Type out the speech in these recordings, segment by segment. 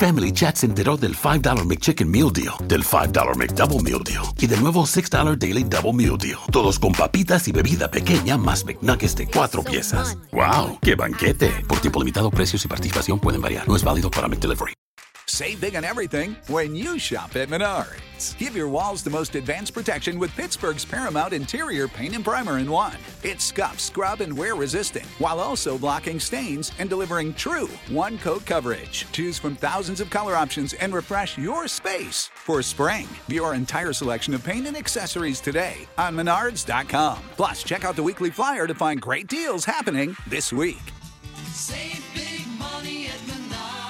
Family Chat se enteró del $5 McChicken Meal Deal, del $5 McDouble Meal Deal y del nuevo $6 Daily Double Meal Deal. Todos con papitas y bebida pequeña más McNuggets de 4 piezas. ¡Wow! ¡Qué banquete! Por tiempo limitado, precios y participación pueden variar. No es válido para McDelivery. Save big on everything when you shop at Menards. Give your walls the most advanced protection with Pittsburgh's Paramount Interior Paint and Primer in one. It's scuff, scrub, and wear resistant, while also blocking stains and delivering true one-coat coverage. Choose from thousands of color options and refresh your space for spring. View our entire selection of paint and accessories today on Menards.com. Plus, check out the weekly flyer to find great deals happening this week. Save big money at Menards.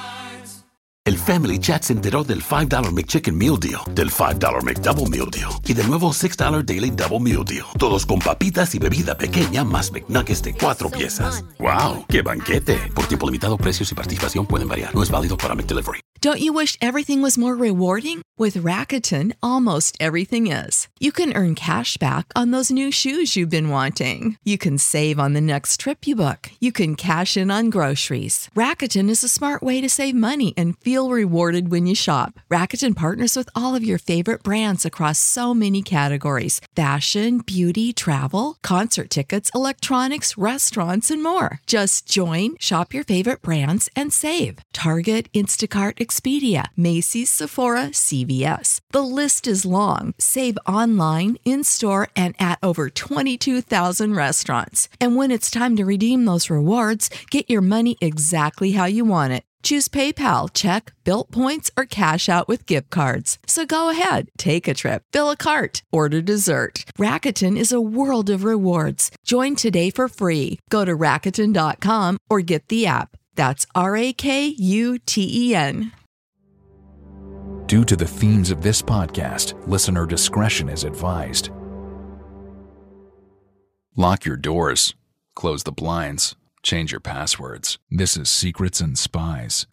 El Family Chat se enteró del $5 McChicken Meal Deal, del $5 McDouble Meal Deal y del nuevo $6 Daily Double Meal Deal. Todos con papitas y bebida pequeña más McNuggets de 4 piezas. ¡Wow! ¡Qué banquete! Por tiempo limitado, precios y participación pueden variar. No es válido para McDelivery. Don't you wish everything was more rewarding? With Rakuten, almost everything is. You can earn cash back on those new shoes you've been wanting. You can save on the next trip you book. You can cash in on groceries. Rakuten is a smart way to save money and feel rewarded when you shop. Rakuten partners with all of your favorite brands across so many categories: fashion, beauty, travel, concert tickets, electronics, restaurants, and more. Just join, shop your favorite brands, and save. Target, Instacart, Expedia, Macy's, Sephora, CVS. The list is long. Save online, in-store, and at over 22,000 restaurants. And when it's time to redeem those rewards, get your money exactly how you want it. Choose PayPal, check, Bilt points, or cash out with gift cards. So go ahead, take a trip, fill a cart, order dessert. Rakuten is a world of rewards. Join today for free. Go to Rakuten.com or get the app. That's RAKUTEN. Due to the themes of this podcast, listener discretion is advised. Lock your doors, close the blinds, change your passwords. This is Secrets and Spies.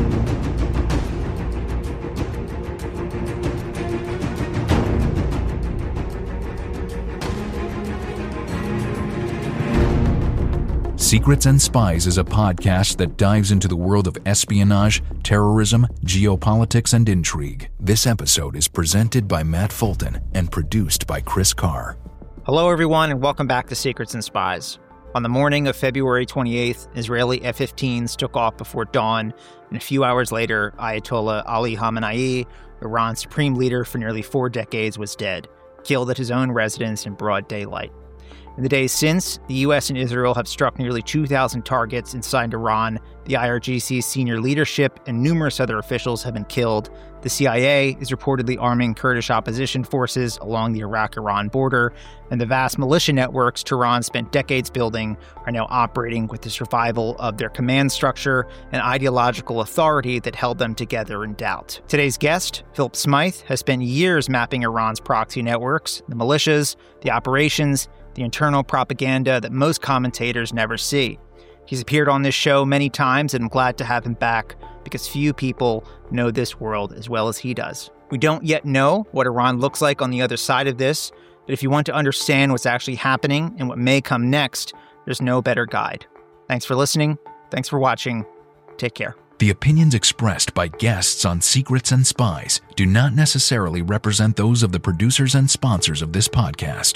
Secrets and Spies is a podcast that dives into the world of espionage, terrorism, geopolitics, and intrigue. This episode is presented by Matt Fulton and produced by Chris Carr. Hello, everyone, and welcome back to Secrets and Spies. On the morning of February 28th, Israeli F-15s took off before dawn, and a few hours later, Ayatollah Ali Khamenei, Iran's supreme leader for nearly 4 decades, was dead, killed at his own residence in broad daylight. In the days since, the U.S. and Israel have struck nearly 2,000 targets inside Iran. The IRGC's senior leadership and numerous other officials have been killed. The CIA is reportedly arming Kurdish opposition forces along the Iraq-Iran border, and the vast militia networks Tehran spent decades building are now operating with the survival of their command structure and ideological authority that held them together in doubt. Today's guest, Philip Smyth, has spent years mapping Iran's proxy networks, the militias, the operations, the internal propaganda that most commentators never see. He's appeared on this show many times, and I'm glad to have him back because few people know this world as well as he does. We don't yet know what Iran looks like on the other side of this, but if you want to understand what's actually happening and what may come next, there's no better guide. Thanks for listening. Thanks for watching. Take care. The opinions expressed by guests on Secrets and Spies do not necessarily represent those of the producers and sponsors of this podcast.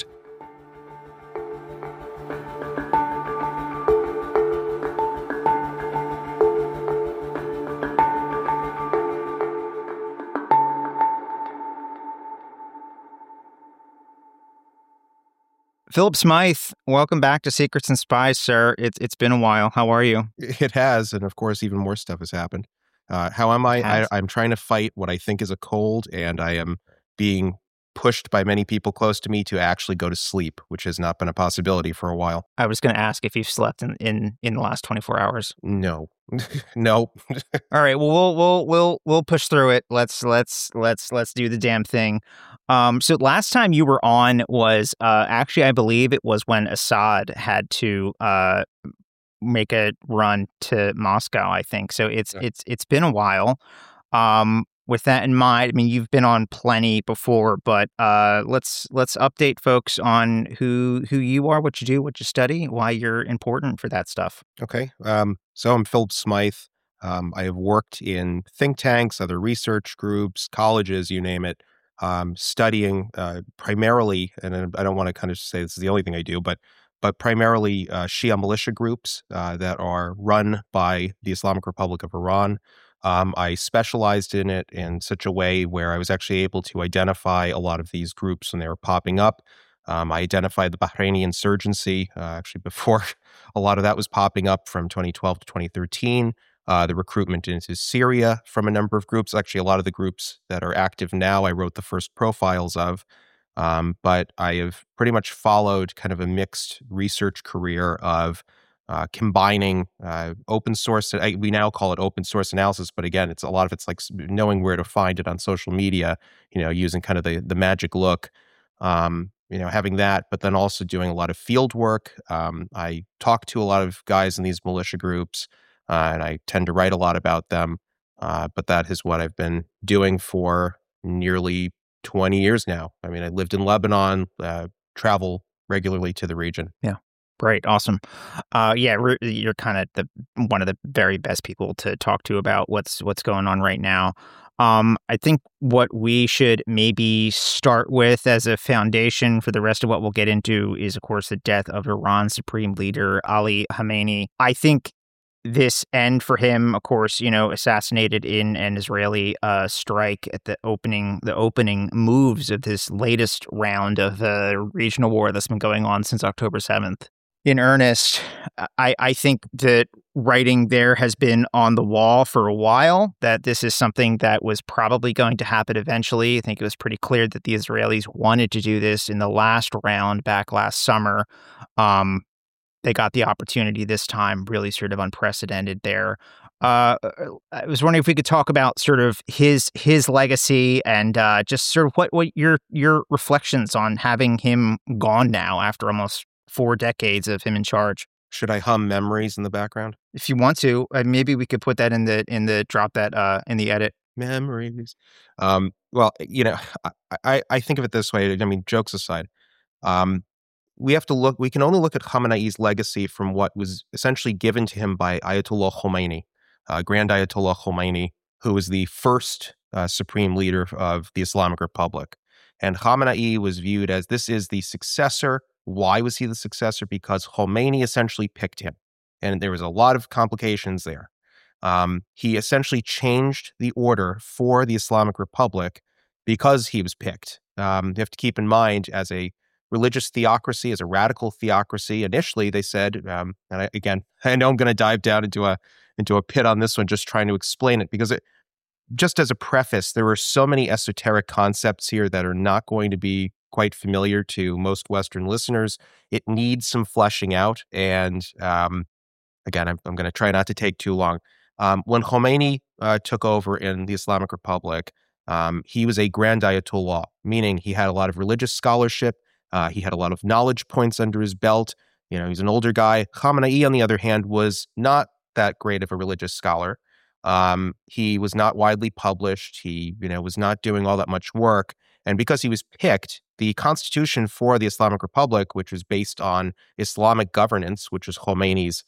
Philip Smyth, welcome back to Secrets and Spies, sir. It's been a while. How are you? It has, and of course, even more stuff has happened. How am I? I'm trying to fight what I think is a cold, and I am being pushed by many people close to me to actually go to sleep, which has not been a possibility for a while. I was going to ask if you've slept in the last 24 hours. No, no. All right. Well, we'll push through it. Let's do the damn thing. So last time you were on was actually, I believe it was when Assad had to make a run to Moscow, I think. So it's been a while. With that in mind, I mean, you've been on plenty before, but let's update folks on who you are, what you do, what you study, why you're important for that stuff. Okay. So I'm Philip Smyth. I have worked in think tanks, other research groups, colleges, you name it, studying primarily, and I don't want to kind of say this is the only thing I do, but primarily Shia militia groups that are run by the Islamic Republic of Iran. I specialized in it in such a way where I was actually able to identify a lot of these groups when they were popping up. I identified the Bahraini insurgency actually before a lot of that was popping up from 2012 to 2013. The recruitment into Syria from a number of groups. Actually, a lot of the groups that are active now, I wrote the first profiles of. But I have pretty much followed kind of a mixed research career of combining open source. We now call it open source analysis, but again, it's a lot of it's like knowing where to find it on social media. Using kind of the magic look. Having that, but then also doing a lot of field work. I talk to a lot of guys in these militia groups, and I tend to write a lot about them. But that is what I've been doing for nearly 20 years now. I mean, I lived in Lebanon, travel regularly to the region. Yeah. Great. Awesome. You're kind of one of the very best people to talk to about what's going on right now. I think what we should maybe start with as a foundation for the rest of what we'll get into is, of course, the death of Iran's supreme leader, Ali Khamenei. I think this end for him, of course, assassinated in an Israeli strike at the opening moves of this latest round of regional war that's been going on since October 7th. In earnest, I think that writing there has been on the wall for a while, that this is something that was probably going to happen eventually. I think it was pretty clear that the Israelis wanted to do this in the last round back last summer. They got the opportunity this time, really sort of unprecedented there. I was wondering if we could talk about sort of his legacy and just sort of what your reflections on having him gone now after almost 4 decades of him in charge. Should I hum Memories in the background? If you want to, maybe we could put that in the drop that in the edit. Memories. Well, I think of it this way. I mean, jokes aside, we can only look at Khamenei's legacy from what was essentially given to him by Ayatollah Khomeini, Grand Ayatollah Khomeini, who was the first supreme leader of the Islamic Republic. And Khamenei was viewed as this is the successor. Why was he the successor? Because Khomeini essentially picked him. And there was a lot of complications there. He essentially changed the order for the Islamic Republic because he was picked. You have to keep in mind, as a religious theocracy, as a radical theocracy, initially they said, and I know I'm going to dive down into a pit on this one, just trying to explain it, because just as a preface, there are so many esoteric concepts here that are not going to be quite familiar to most Western listeners. It needs some fleshing out. And again, I'm going to try not to take too long. When Khomeini took over in the Islamic Republic, he was a Grand Ayatollah, meaning he had a lot of religious scholarship. He had a lot of knowledge points under his belt. He's an older guy. Khamenei, on the other hand, was not that great of a religious scholar. He was not widely published. He, was not doing all that much work. And because he was picked, the constitution for the Islamic Republic, which was based on Islamic governance, which is Khomeini's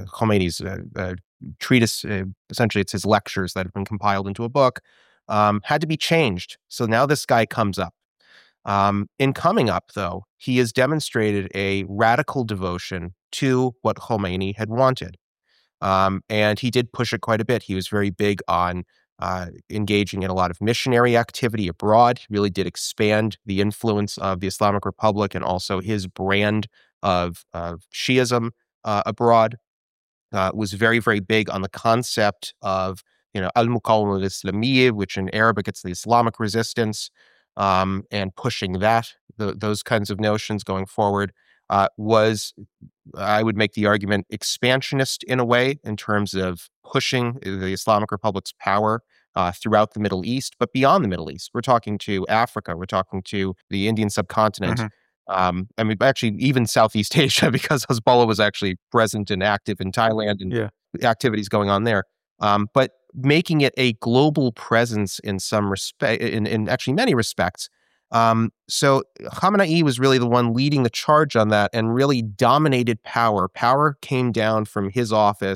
treatise, essentially it's his lectures that have been compiled into a book, had to be changed. So now this guy comes up. In coming up, though, he has demonstrated a radical devotion to what Khomeini had wanted. And he did push it quite a bit. He was very big on engaging in a lot of missionary activity abroad. He really did expand the influence of the Islamic Republic and also his brand of Shiism abroad. Was very, very big on the concept of, al-Muqawama al-Islamiyya, which in Arabic it's the Islamic resistance, and pushing those kinds of notions going forward. Was, I would make the argument, expansionist in a way in terms of pushing the Islamic Republic's power throughout the Middle East, but beyond the Middle East. We're talking to Africa. We're talking to the Indian subcontinent. Mm-hmm. Actually, even Southeast Asia, because Hezbollah was actually present and active in Thailand and activities going on there. But making it a global presence in some respect, in actually many respects. So Khamenei was really the one leading the charge on that and really dominated power. Power came down from his office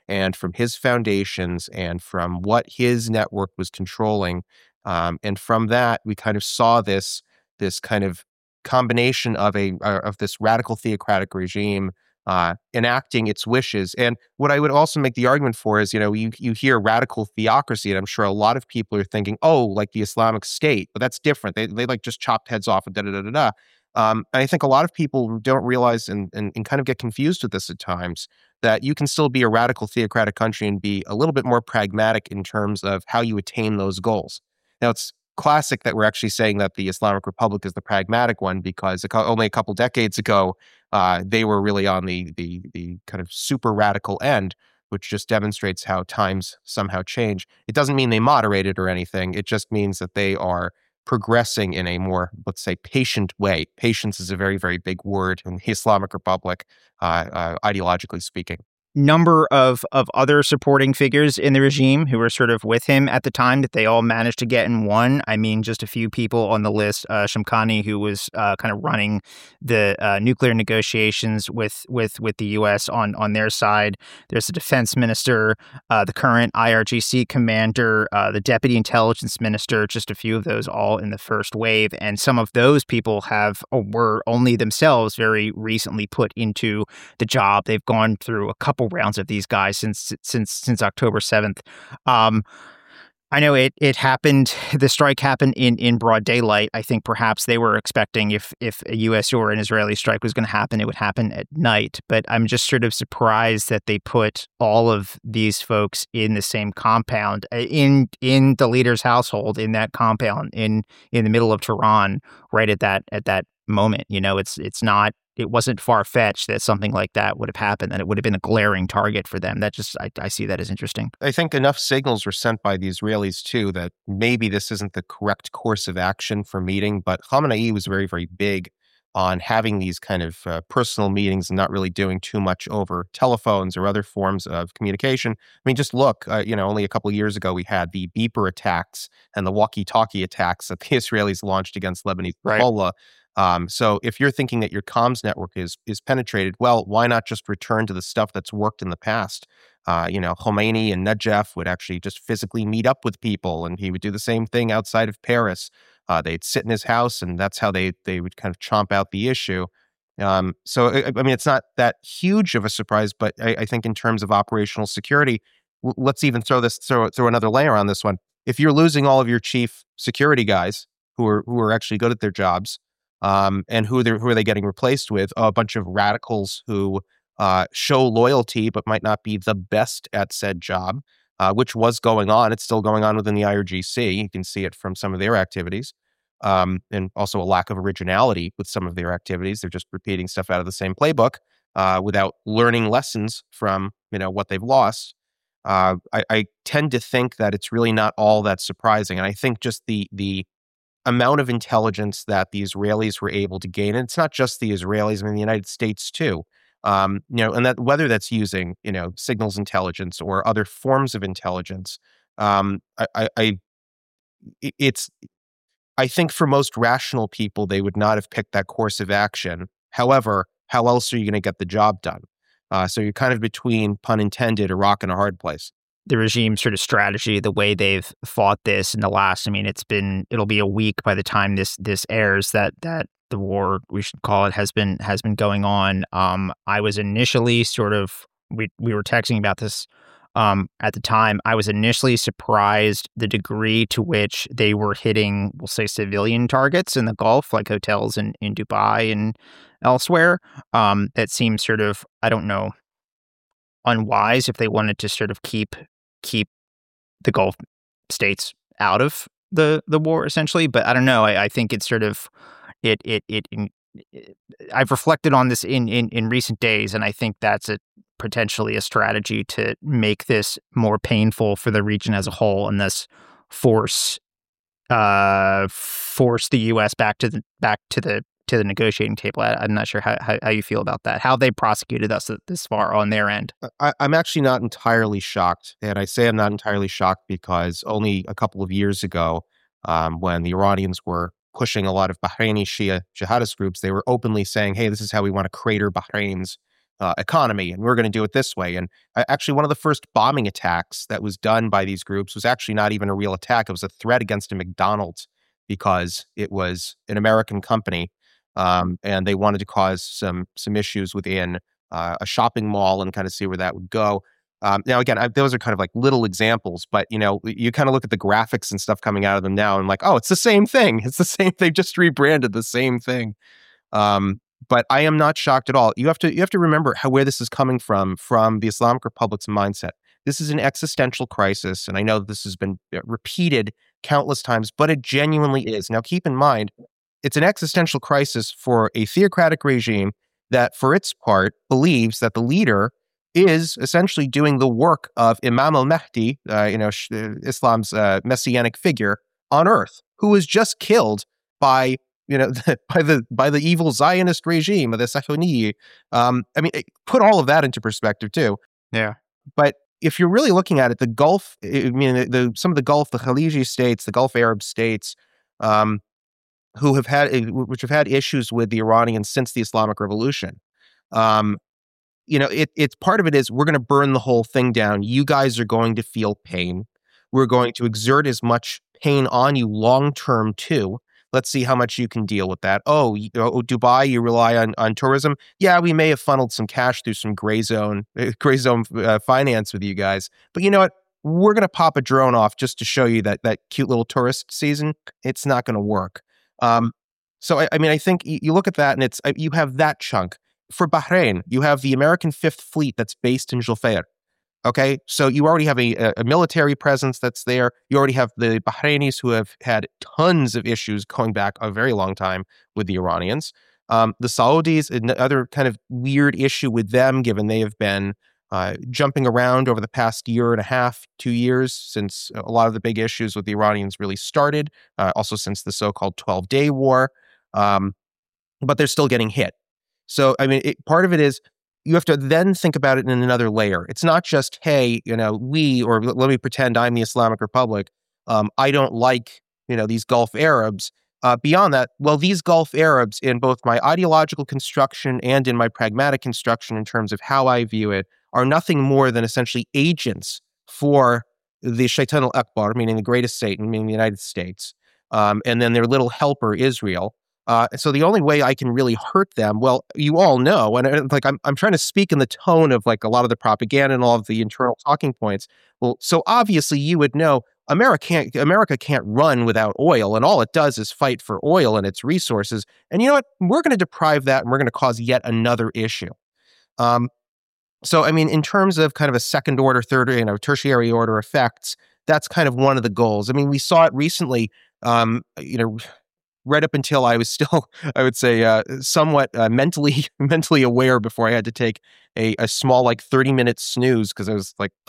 and from his foundations and from what his network was controlling. And from that, we kind of saw this kind of combination of this radical theocratic regime enacting its wishes. And what I would also make the argument for is, you hear radical theocracy, and I'm sure a lot of people are thinking, oh, like the Islamic State, but that's different. They like just chopped heads off and da-da-da-da-da. I think a lot of people don't realize and kind of get confused with this at times, that you can still be a radical theocratic country and be a little bit more pragmatic in terms of how you attain those goals. Now, it's classic that we're actually saying that the Islamic Republic is the pragmatic one, because only a couple decades ago, they were really on the kind of super radical end, which just demonstrates how times somehow change. It doesn't mean they moderated or anything. It just means that they are progressing in a more, let's say, patient way. Patience is a very, very big word in the Islamic Republic, ideologically speaking. Number of other supporting figures in the regime who were sort of with him at the time that they all managed to get in one. I mean, just a few people on the list. Shamkhani, who was kind of running the nuclear negotiations with the U.S. on their side. There's the defense minister, the current IRGC commander, the deputy intelligence minister, just a few of those all in the first wave. And some of those people were only themselves very recently put into the job. They've gone through a couple rounds of these guys since October 7th. I know it happened. The strike happened in broad daylight. I think perhaps they were expecting if a U.S. or an Israeli strike was going to happen, it would happen at night. But I'm just sort of surprised that they put all of these folks in the same compound, in the leader's household, in that compound, in the middle of Tehran, right at that moment. It wasn't far-fetched that something like that would have happened, that it would have been a glaring target for them. I see that as interesting. I think enough signals were sent by the Israelis, too, that maybe this isn't the correct course of action for meeting, but Khamenei was very, very big on having these kind of personal meetings and not really doing too much over telephones or other forms of communication. I mean, just look, only a couple of years ago, we had the beeper attacks and the walkie-talkie attacks that the Israelis launched against Lebanese Hezbollah. So if you're thinking that your comms network is penetrated, well, why not just return to the stuff that's worked in the past? Khomeini and Najaf would actually just physically meet up with people, and he would do the same thing outside of Paris. They'd sit in his house, and that's how they would kind of chomp out the issue. So, I mean, it's not that huge of a surprise, but I think in terms of operational security, let's even throw another layer on this one. If you're losing all of your chief security guys who are actually good at their jobs, and who are they getting replaced with? A bunch of radicals who show loyalty but might not be the best at said job, which was going on. It's still going on within the IRGC. You can see it from some of their activities, and also a lack of originality with some of their activities. They're just repeating stuff out of the same playbook without learning lessons from what they've lost. I tend to think that it's really not all that surprising, and I think just the amount of intelligence that the Israelis were able to gain, and it's not just the Israelis, I mean, the United States too, and that whether that's using, signals intelligence or other forms of intelligence, I think for most rational people, they would not have picked that course of action. However, how else are you going to get the job done? So you're kind of between, pun intended, a rock and a hard place. The regime sort of strategy, the way they've fought this in the last, I mean, it'll be a week by the time this airs that the war, we should call it, has been going on. I was initially we were texting about this at the time. I was initially surprised the degree to which they were hitting, we'll say, civilian targets in the Gulf, like hotels in Dubai and elsewhere. That seems sort of, I don't know, unwise if they wanted to sort of keep the Gulf states out of the war, essentially. But I don't know. I think it's sort of I've reflected on this in recent days, and I think that's potentially a strategy to make this more painful for the region as a whole, and thus force the U.S. back to the negotiating table. I'm not sure how you feel about that, how they prosecuted us this far on their end. I'm actually not entirely shocked. And I say I'm not entirely shocked because only a couple of years ago, when the Iranians were pushing a lot of Bahraini Shia jihadist groups, they were openly saying, hey, this is how we want to crater Bahrain's economy, and we're going to do it this way. And actually, one of the first bombing attacks that was done by these groups was actually not even a real attack. It was a threat against a McDonald's because it was an American company, and they wanted to cause some issues within a shopping mall and kind of see where that would go. Now, again, those are kind of like little examples, but, you kind of look at the graphics and stuff coming out of them now and like, oh, it's the same thing. It's the same. They've just rebranded the same thing. But I am not shocked at all. You have to remember where this is coming from the Islamic Republic's mindset. This is an existential crisis, and I know this has been repeated countless times, but it genuinely is. Now, keep in mind, it's an existential crisis for a theocratic regime that, for its part, believes that the leader is essentially doing the work of Imam al-Mahdi, Islam's messianic figure on earth, who was just killed by by the evil Zionist regime of the Safawi. Put all of that into perspective too. Yeah. But if you're really looking at it, the Gulf, some of the Gulf, the Khaliji states, the Gulf Arab states, which have had issues with the Iranians since the Islamic Revolution. It's part of it is we're going to burn the whole thing down. You guys are going to feel pain. We're going to exert as much pain on you long term too. Let's see how much you can deal with that. Oh, Dubai, you rely on tourism. Yeah, we may have funneled some cash through some gray zone finance with you guys. But you know what? We're going to pop a drone off just to show you that cute little tourist season. It's not going to work. So I think you look at that and you have that chunk. For Bahrain, you have the American Fifth Fleet that's based in Jufair. Okay, so you already have a military presence that's there. You already have the Bahrainis who have had tons of issues going back a very long time with the Iranians. The Saudis, another kind of weird issue with them, given they have been jumping around over the past year and a half, 2 years, since a lot of the big issues with the Iranians really started, also since the so-called 12-day war. But they're still getting hit. So, part of it is, you have to then think about it in another layer. It's not just, hey, let me pretend I'm the Islamic Republic. I don't like, these Gulf Arabs. Beyond that, well, these Gulf Arabs, in both my ideological construction and in my pragmatic construction in terms of how I view it, are nothing more than essentially agents for the Shaitan al-Akbar, meaning the greatest Satan, meaning the United States, and then their little helper, Israel. So the only way I can really hurt them, well, you all know, and I'm trying to speak in the tone of like a lot of the propaganda and all of the internal talking points. Well, so obviously you would know America can't run without oil, and all it does is fight for oil and its resources. And you know what? We're going to deprive that, and we're going to cause yet another issue. So in terms of kind of a second order, third, tertiary order effects, that's kind of one of the goals. We saw it recently. Right up until I was still, I would say, somewhat mentally aware before I had to take a small 30-minute snooze because I was like,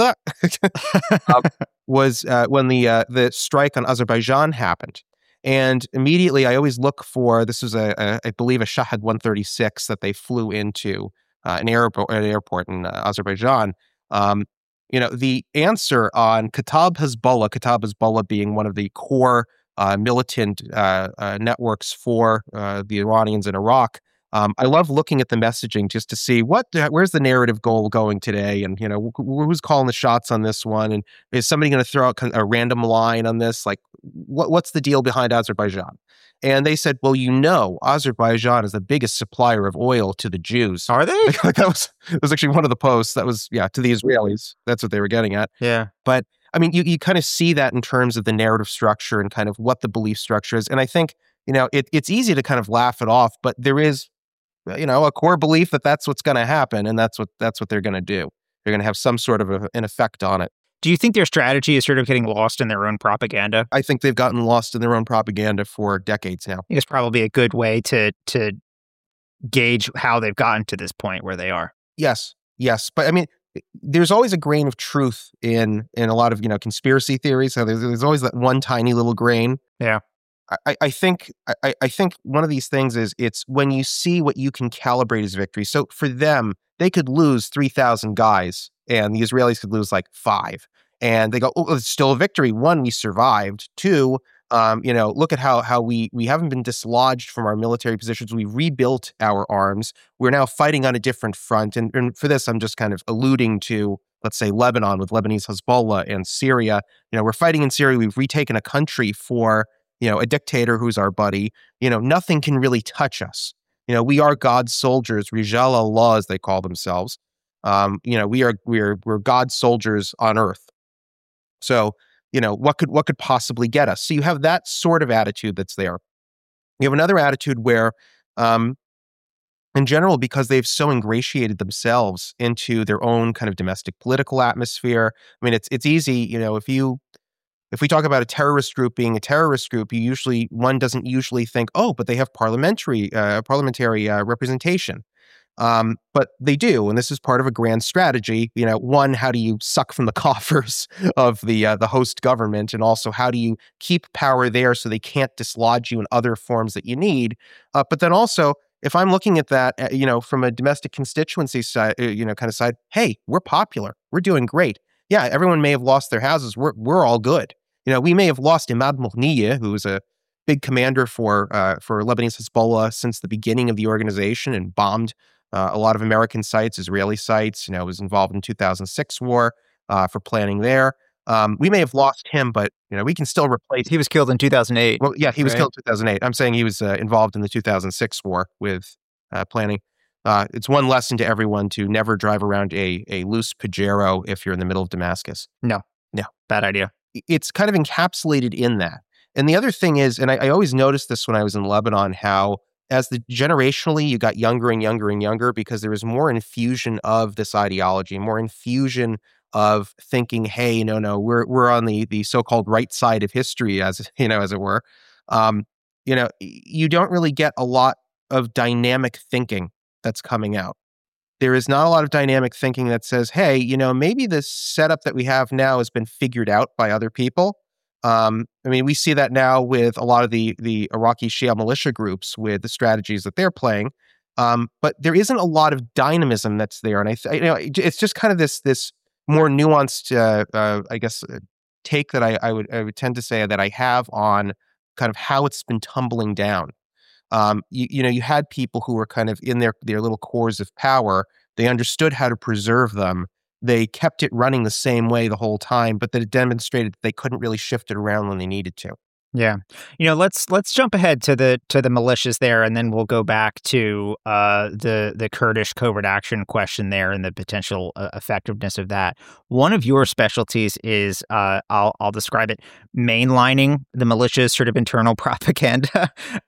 was when the strike on Azerbaijan happened. And immediately I always look for, this was I believe a Shahid 136 that they flew into an airport in Azerbaijan. The answer on Kataib Hezbollah being one of the core militant networks for the Iranians in Iraq. I love looking at the messaging just to see where's the narrative goal going today, and who's calling the shots on this one, and is somebody going to throw out a random line on this? Like, what's the deal behind Azerbaijan? And they said, well, Azerbaijan is the biggest supplier of oil to the Jews. Are they? that was actually one of the posts. That was to the Israelis. That's what they were getting at. Yeah, but. You kind of see that in terms of the narrative structure and kind of what the belief structure is. And I think, it's easy to kind of laugh it off, but there is, a core belief that that's what's going to happen. And that's what they're going to do. They're going to have some sort of an effect on it. Do you think their strategy is sort of getting lost in their own propaganda? I think they've gotten lost in their own propaganda for decades now. I think it's probably a good way to gauge how they've gotten to this point where they are. Yes. But there's always a grain of truth in a lot of conspiracy theories. So there's always that one tiny little grain. Yeah, I think one of these things is it's when you see what you can calibrate as victory. So for them, they could lose 3,000 guys, and the Israelis could lose 5, and they go, oh, it's still a victory. 1, we survived. 2, Look at how we haven't been dislodged from our military positions. We rebuilt our arms. We're now fighting on a different front. And for this, I'm just kind of alluding to, let's say, Lebanon with Lebanese Hezbollah and Syria. We're fighting in Syria. We've retaken a country for, a dictator who's our buddy. Nothing can really touch us. We are God's soldiers, Rijal Allah, as they call themselves. We're God's soldiers on earth. So, what could possibly get us? So you have that sort of attitude that's there. You have another attitude where, in general, because they've so ingratiated themselves into their own kind of domestic political atmosphere. I mean, it's easy, if we talk about a terrorist group being a terrorist group, one doesn't usually think, oh, but they have parliamentary representation. But they do, and this is part of a grand strategy. One, how do you suck from the coffers of the host government, and also how do you keep power there so they can't dislodge you in other forms that you need? But then also, if I'm looking at that, from a domestic constituency side, kind of side, hey, we're popular, we're doing great. Yeah, everyone may have lost their houses. We're all good. We may have lost Imad Moghniye, who was a big commander for Lebanese Hezbollah since the beginning of the organization and bombed a lot of American sites, Israeli sites. Was involved in 2006 war for planning there. We may have lost him, but we can still replace. He was killed in 2008. Well, yeah, he was killed in 2008. I'm saying he was involved in the 2006 war with planning. It's one lesson to everyone to never drive around a loose Pajero if you're in the middle of Damascus. No, bad idea. It's kind of encapsulated in that. And the other thing is, and I always noticed this when I was in Lebanon, how generationally you got younger and younger and younger because there was more infusion of this ideology, more infusion of thinking, hey, no, we're on the so-called right side of history, as it were. You don't really get a lot of dynamic thinking that's coming out. There is not a lot of dynamic thinking that says, hey, maybe this setup that we have now has been figured out by other people. We see that now with a lot of the Iraqi Shia militia groups with the strategies that they're playing. But there isn't a lot of dynamism that's there. And it's just kind of this more nuanced, take that I would tend to say that I have on kind of how it's been tumbling down. You had people who were kind of in their little cores of power. They understood how to preserve them. They kept it running the same way the whole time, but that it demonstrated that they couldn't really shift it around when they needed to. Yeah. Let's jump ahead to the militias there, and then we'll go back to the Kurdish covert action question there and the potential effectiveness of that. One of your specialties is I'll describe it, mainlining the militias' sort of internal propaganda.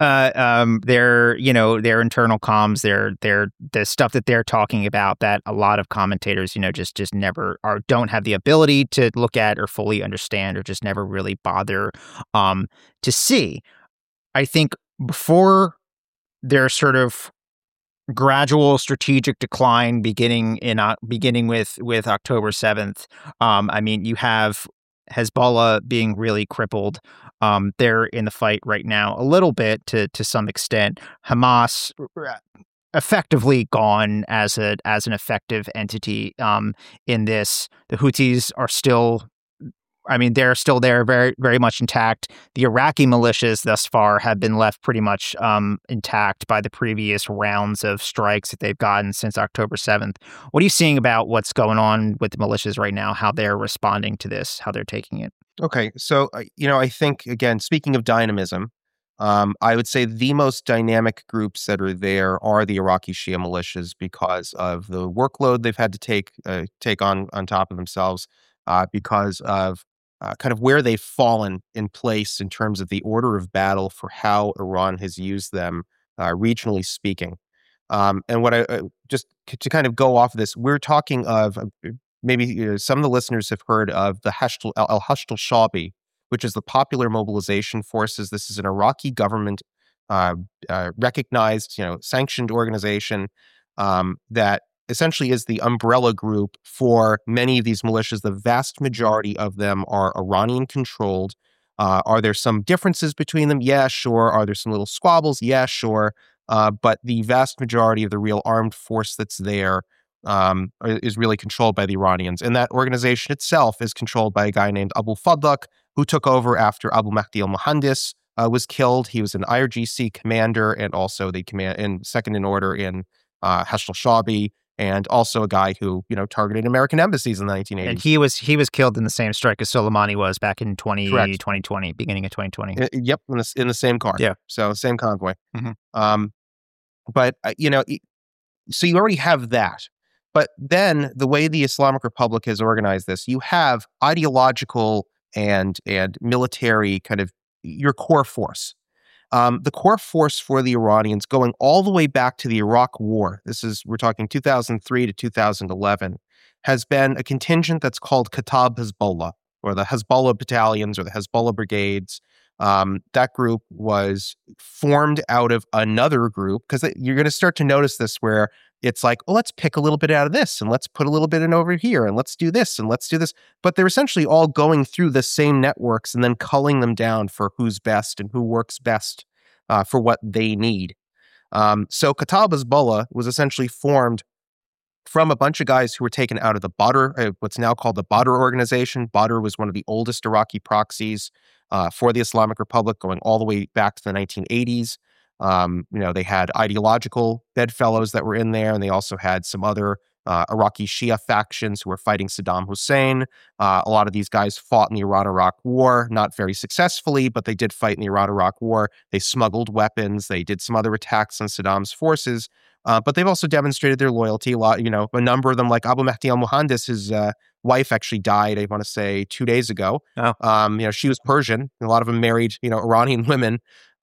Their internal comms, their the stuff that they're talking about that a lot of commentators just never don't have the ability to look at or fully understand, or just never really bother to see. I think before their sort of gradual strategic decline beginning with October 7th, you have Hezbollah being really crippled. They're in the fight right now a little bit to some extent. Hamas effectively gone as an effective entity in this. The Houthis are still, they're still there, very, very much intact. The Iraqi militias thus far have been left pretty much intact by the previous rounds of strikes that they've gotten since October 7th. What are you seeing about what's going on with the militias right now, how they're responding to this, how they're taking it? Okay, so, I think, again, speaking of dynamism, I would say the most dynamic groups that are there are the Iraqi Shia militias because of the workload they've had to take on top of themselves, because of kind of where they've fallen in place in terms of the order of battle for how Iran has used them, regionally speaking. And what I just to kind of go off of this, we're talking of maybe some of the listeners have heard of the al-Hashd al-Shaabi, which is the Popular Mobilization Forces. This is an Iraqi government recognized, sanctioned organization that essentially is the umbrella group for many of these militias. The vast majority of them are Iranian-controlled. Are there some differences between them? Yeah, sure. Are there some little squabbles? Yeah, sure. But the vast majority of the real armed force that's there is really controlled by the Iranians. And that organization itself is controlled by a guy named Abu Fadlaq, who took over after Abu Mahdi al-Muhandis was killed. He was an IRGC commander and also the second in order in Hashd al-Shaabi, and also a guy who, targeted American embassies in the 1980s. And he was killed in the same strike as Soleimani was back in 2020, beginning of 2020. Yep, in the same car. Yeah. So same convoy. Mm-hmm. But, so you already have that. But then the way the Islamic Republic has organized this, you have ideological and military kind of your core force. The core force for the Iranians going all the way back to the Iraq War, we're talking 2003 to 2011, has been a contingent that's called Kataib Hezbollah, or the Hezbollah battalions or the Hezbollah brigades. That group was formed out of another group, because you're going to start to notice this where it's like, oh, let's pick a little bit out of this and let's put a little bit in over here and let's do this and let's do this. But they're essentially all going through the same networks and then culling them down for who's best and who works best for what they need. So Kataib Hezbollah was essentially formed from a bunch of guys who were taken out of the Badr, what's now called the Badr organization. Badr was one of the oldest Iraqi proxies for the Islamic Republic, going all the way back to the 1980s. They had ideological bedfellows that were in there, and they also had some other Iraqi Shia factions who were fighting Saddam Hussein. A lot of these guys fought in the Iran-Iraq War, not very successfully, but they did fight in the Iran-Iraq War. They smuggled weapons. They did some other attacks on Saddam's forces. But they've also demonstrated their loyalty. A number of them, like Abu Mahdi al-Muhandis, his wife actually died, I want to say 2 days ago. Oh. She was Persian. A lot of them married, Iranian women,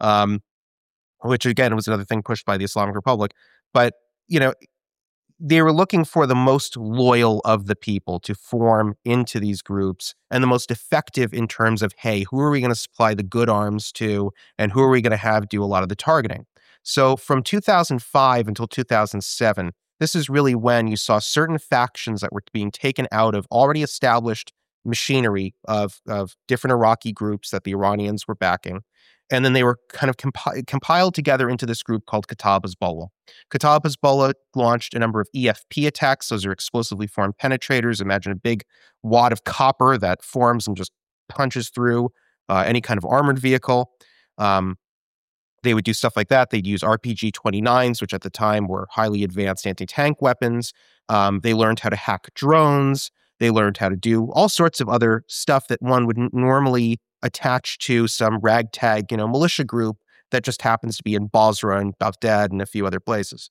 which again was another thing pushed by the Islamic Republic. But, they were looking for the most loyal of the people to form into these groups, and the most effective in terms of, hey, who are we going to supply the good arms to, and who are we going to have do a lot of the targeting? So from 2005 until 2007, this is really when you saw certain factions that were being taken out of already established machinery of different Iraqi groups that the Iranians were backing. And then they were kind of compiled together into this group called Kataib Hezbollah. Kataib Hezbollah launched a number of EFP attacks. Those are explosively formed penetrators. Imagine a big wad of copper that forms and just punches through any kind of armored vehicle. They would do stuff like that. They'd use RPG-29s, which at the time were highly advanced anti-tank weapons. They learned how to hack drones. They learned how to do all sorts of other stuff that one would normally attach to some ragtag, militia group that just happens to be in Basra and Baghdad and a few other places.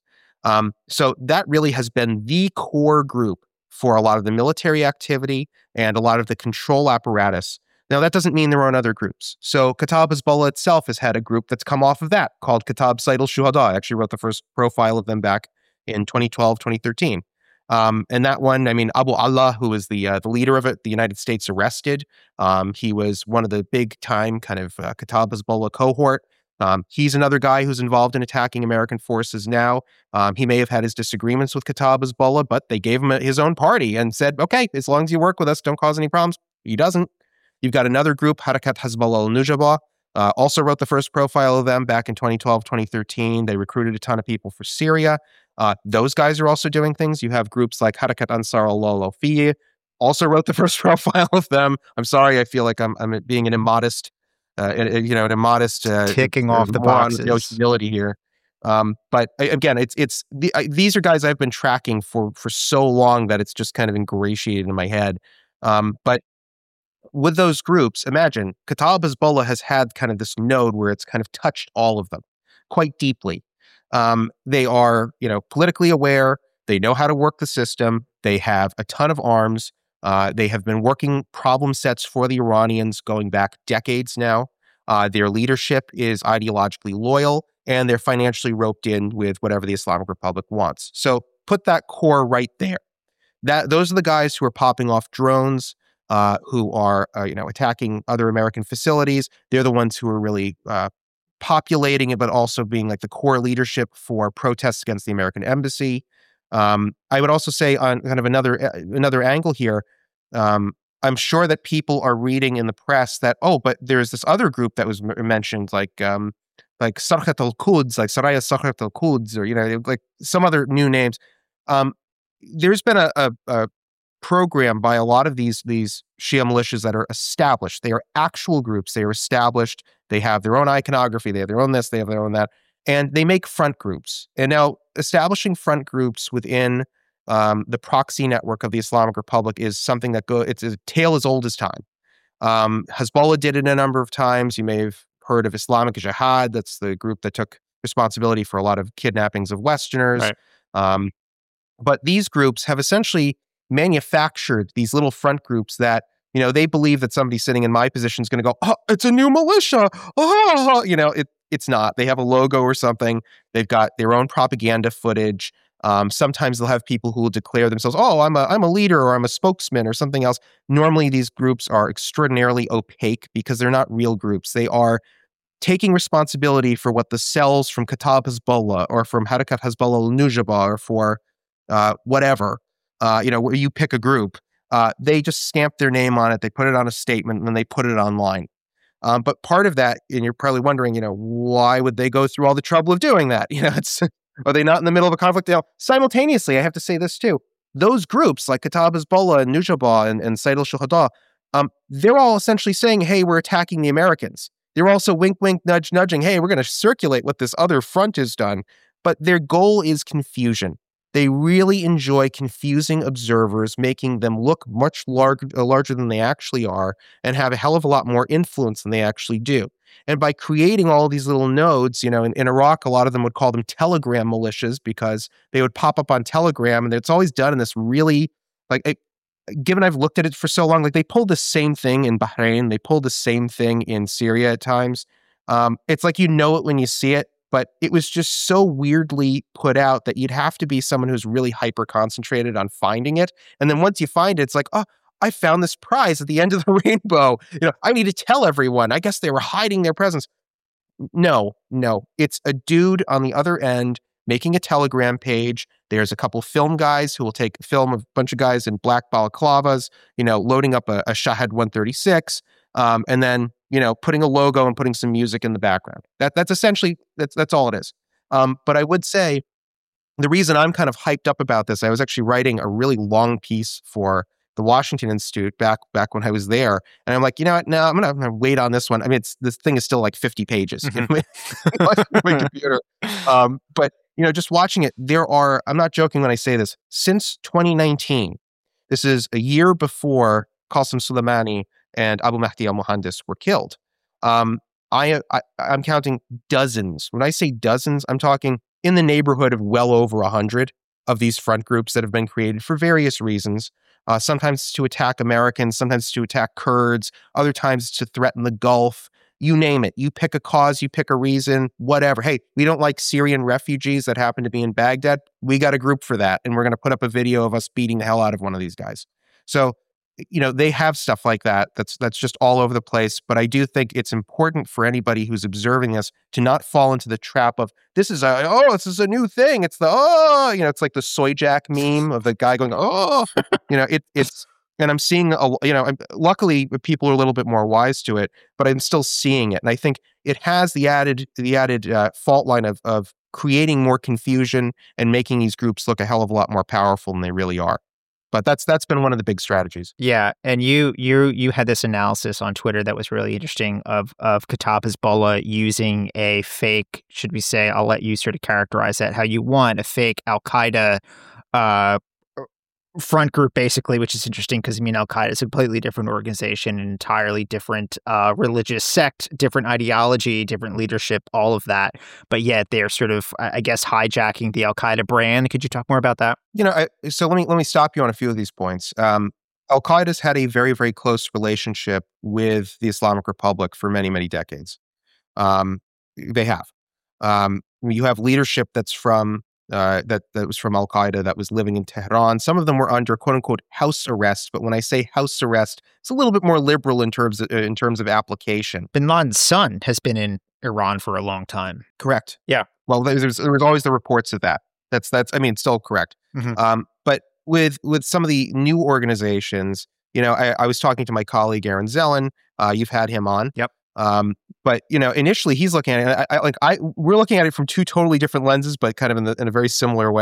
So that really has been the core group for a lot of the military activity and a lot of the control apparatus. Now, that doesn't mean there aren't other groups. So Kataib Hezbollah itself has had a group that's come off of that called Kataib Sayd al-Shuhada. I actually wrote the first profile of them back in 2012, 2013. And that one, Abu Allah, who was the leader of it, the United States arrested. He was one of the big time kind of Kataib Hezbollah cohort. He's another guy who's involved in attacking American forces now. He may have had his disagreements with Kataib Hezbollah, but they gave him his own party and said, okay, as long as you work with us, don't cause any problems. He doesn't. You've got another group, Harakat Hezbollah al-Nujaba, also wrote the first profile of them back in 2012, 2013. They recruited a ton of people for Syria. Those guys are also doing things. You have groups like Harakat Ansar Allah al-Wafiyya, also wrote the first profile of them. I'm sorry, I feel like I'm being an immodest, an immodest ticking off the boxes. Humility here. But again, these are guys I've been tracking for so long that it's just kind of ingratiated in my head. But with those groups, imagine Kataib Hezbollah has had kind of this node where it's kind of touched all of them quite deeply. They are, politically aware. They know how to work the system. They have a ton of arms. They have been working problem sets for the Iranians going back decades now. Their leadership is ideologically loyal, and they're financially roped in with whatever the Islamic Republic wants. So put that core right there. Those are the guys who are popping off drones, who are, attacking other American facilities. They're the ones who are really populating it, but also being like the core leadership for protests against the American embassy. I would also say on kind of another angle here, I'm sure that people are reading in the press that, but there's this other group that was mentioned, like Sarhat al-Quds, like Saraya Sarhat al-Quds, or, like some other new names. there's been a program by a lot of these Shia militias that are established. They are actual groups. They are established. They have their own iconography. They have their own this. They have their own that. And they make front groups. And now establishing front groups within the proxy network of the Islamic Republic is something that it's a tale as old as time. Hezbollah did it a number of times. You may have heard of Islamic Jihad. That's the group that took responsibility for a lot of kidnappings of Westerners. Right. But these groups have essentially manufactured these little front groups that, they believe that somebody sitting in my position is going to go, oh, it's a new militia. Oh, it's not. They have a logo or something. They've got their own propaganda footage. Sometimes they'll have people who will declare themselves, oh, I'm a leader or I'm a spokesman or something else. Normally, these groups are extraordinarily opaque because they're not real groups. They are taking responsibility for what the cells from Kata'ib Hezbollah or from Harakat Hezbollah al-Nujaba or for whatever, where you pick a group, they just stamp their name on it, they put it on a statement, and then they put it online. But part of that, and you're probably wondering, why would they go through all the trouble of doing that? Are they not in the middle of a conflict? Now, simultaneously, I have to say this too. Those groups like Kata'ib Hezbollah and Nujaba and Sayd al-Shuhada, they're all essentially saying, hey, we're attacking the Americans. They're also wink, wink, nudge, nudging, hey, we're going to circulate what this other front has done. But their goal is confusion. They really enjoy confusing observers, making them look much larger than they actually are and have a hell of a lot more influence than they actually do. And by creating all these little nodes, in Iraq, a lot of them would call them Telegram militias because they would pop up on Telegram, and it's always done in this really, given I've looked at it for so long, they pulled the same thing in Bahrain, they pulled the same thing in Syria at times. It's like it when you see it, but it was just so weirdly put out that you'd have to be someone who's really hyper-concentrated on finding it. And then once you find it, it's like, oh, I found this prize at the end of the rainbow. I need to tell everyone. I guess they were hiding their presence. No. It's a dude on the other end making a Telegram page. There's a couple film guys who will take film of a bunch of guys in black balaclavas, loading up a Shahed 136, and then, putting a logo and putting some music in the background. That's essentially, that's all it is. But I would say the reason I'm kind of hyped up about this, I was actually writing a really long piece for the Washington Institute back when I was there. And I'm like, what? No, I'm going to wait on this one. I mean, this thing is still like 50 pages on my computer. But, just watching it, I'm not joking when I say this, since 2019, this is a year before Qasem Soleimani and Abu Mahdi al-Muhandis were killed. I'm counting dozens. When I say dozens, I'm talking in the neighborhood of well over 100 of these front groups that have been created for various reasons. Sometimes to attack Americans, sometimes to attack Kurds, other times to threaten the Gulf. You name it. You pick a cause, you pick a reason, whatever. Hey, we don't like Syrian refugees that happen to be in Baghdad. We got a group for that, and we're going to put up a video of us beating the hell out of one of these guys. So, they have stuff like that. That's just all over the place. But I do think it's important for anybody who's observing this to not fall into the trap of this is a new thing. It's it's like the soy jack meme of the guy going, it's. And I'm seeing, luckily people are a little bit more wise to it, but I'm still seeing it. And I think it has the added fault line of creating more confusion and making these groups look a hell of a lot more powerful than they really are. But that's been one of the big strategies. Yeah, and you had this analysis on Twitter that was really interesting of Kata'ib Hezbollah using a fake, should we say, I'll let you sort of characterize that how you want, a fake Al-Qaeda front group, basically, which is interesting because, Al-Qaeda is a completely different organization, an entirely different religious sect, different ideology, different leadership, all of that. But yet they're sort of, I guess, hijacking the Al-Qaeda brand. Could you talk more about that? So let me stop you on a few of these points. Al-Qaeda's had a very, very close relationship with the Islamic Republic for many, many decades. They have. You have leadership that's from that was from Al-Qaeda that was living in Tehran. Some of them were under quote unquote house arrest, but when I say house arrest, it's a little bit more liberal in terms of application. Bin Laden's son has been in Iran for a long time. Correct. Yeah. Well, there was always the reports of that. That's still correct. Mm-hmm. But with some of the new organizations, I was talking to my colleague Aaron Zellin. You've had him on. Yep. But initially he's looking at it. We're looking at it from two totally different lenses, but kind of in a very similar way.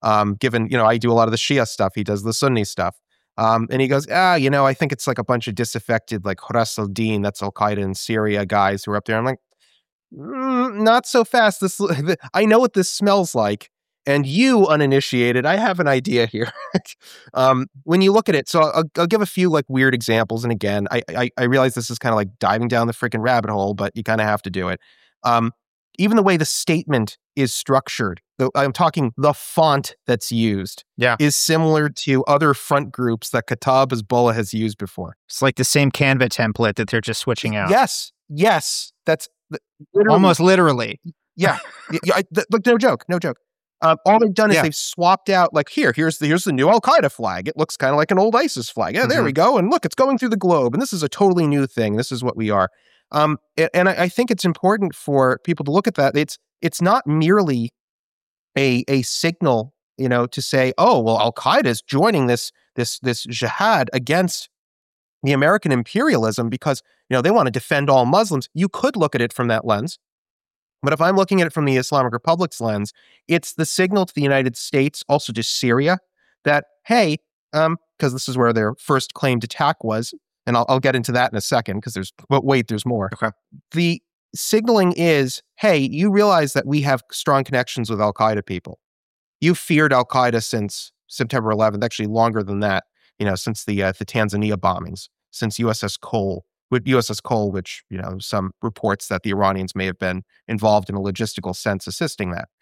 Given, I do a lot of the Shia stuff. He does the Sunni stuff. And he goes, I think it's like a bunch of disaffected, like Horas al-Din, that's Al-Qaeda in Syria guys who are up there. I'm like, not so fast. I know what this smells like. And you, uninitiated, I have an idea here. When you look at it, so I'll give a few like weird examples. And again, I realize this is kind of like diving down the freaking rabbit hole, but you kind of have to do it. Even the way the statement is structured, I'm talking the font that's used, is similar to other front groups that Kataib Hezbollah has used before. It's like the same Canva template that they're just switching out. Yes. That's almost literally. Yeah. Look, no joke. All they've done is they've swapped out, like, here's the new Al-Qaeda flag. It looks kind of like an old ISIS flag. Yeah, there we go. And look, it's going through the globe. And this is a totally new thing. This is what we are. And I think it's important for people to look at that. It's not merely a signal, to say, oh, well, Al-Qaeda is joining this jihad against the American imperialism because, they want to defend all Muslims. You could look at it from that lens. But if I'm looking at it from the Islamic Republic's lens, it's the signal to the United States, also to Syria, that, hey, because this is where their first claimed attack was, and I'll get into that in a second, because there's more. Okay. The signaling is, hey, you realize that we have strong connections with Al-Qaeda people. You feared Al-Qaeda since September 11th, actually longer than that, since the Tanzania bombings, since USS Cole, which, some reports that the Iranians may have been involved in a logistical sense assisting that.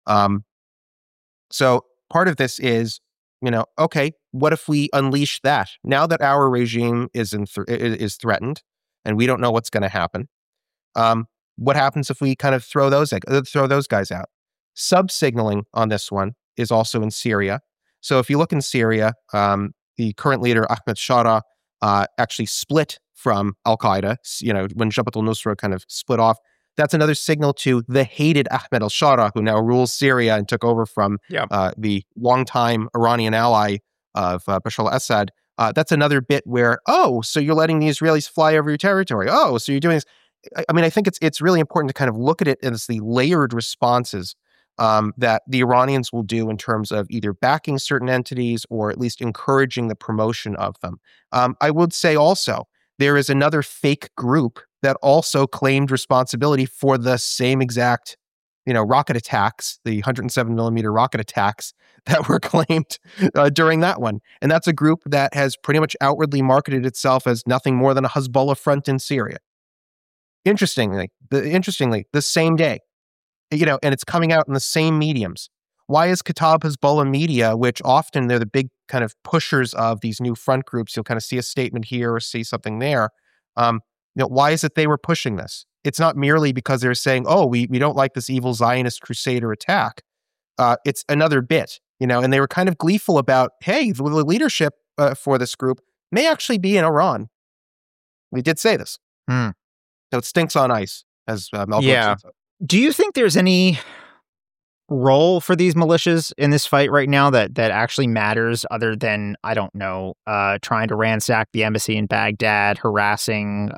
So part of this is, okay, what if we unleash that? Now that our regime is threatened and we don't know what's going to happen, what happens if we kind of throw those guys out? Sub-signaling on this one is also in Syria. So if you look in Syria, the current leader, Ahmed Shara, actually split from Al-Qaeda, when Jabhat al-Nusra kind of split off. That's another signal to the hated Ahmed al-Shara, who now rules Syria and took over from the longtime Iranian ally of Bashar al-Assad. That's another bit where, so you're letting the Israelis fly over your territory. So you're doing this. I think it's really important to kind of look at it as the layered responses that the Iranians will do in terms of either backing certain entities or at least encouraging the promotion of them. I would say also, there is another fake group that also claimed responsibility for the same exact, rocket attacks, the 107 millimeter rocket attacks that were claimed during that one. And that's a group that has pretty much outwardly marketed itself as nothing more than a Hezbollah front in Syria. Interestingly, the same day, and it's coming out in the same mediums. Why is Kataib Hezbollah Media, which often they're the big kind of pushers of these new front groups, you'll kind of see a statement here or see something there. Why is it they were pushing this? It's not merely because they're saying, we don't like this evil Zionist crusader attack. It's another bit, and they were kind of gleeful about, hey, the leadership for this group may actually be in Iran. We did say this. So it stinks on ice, as Mel Brooks said. Do you think there's any role for these militias in this fight right now that actually matters other than, I don't know, trying to ransack the embassy in Baghdad, harassing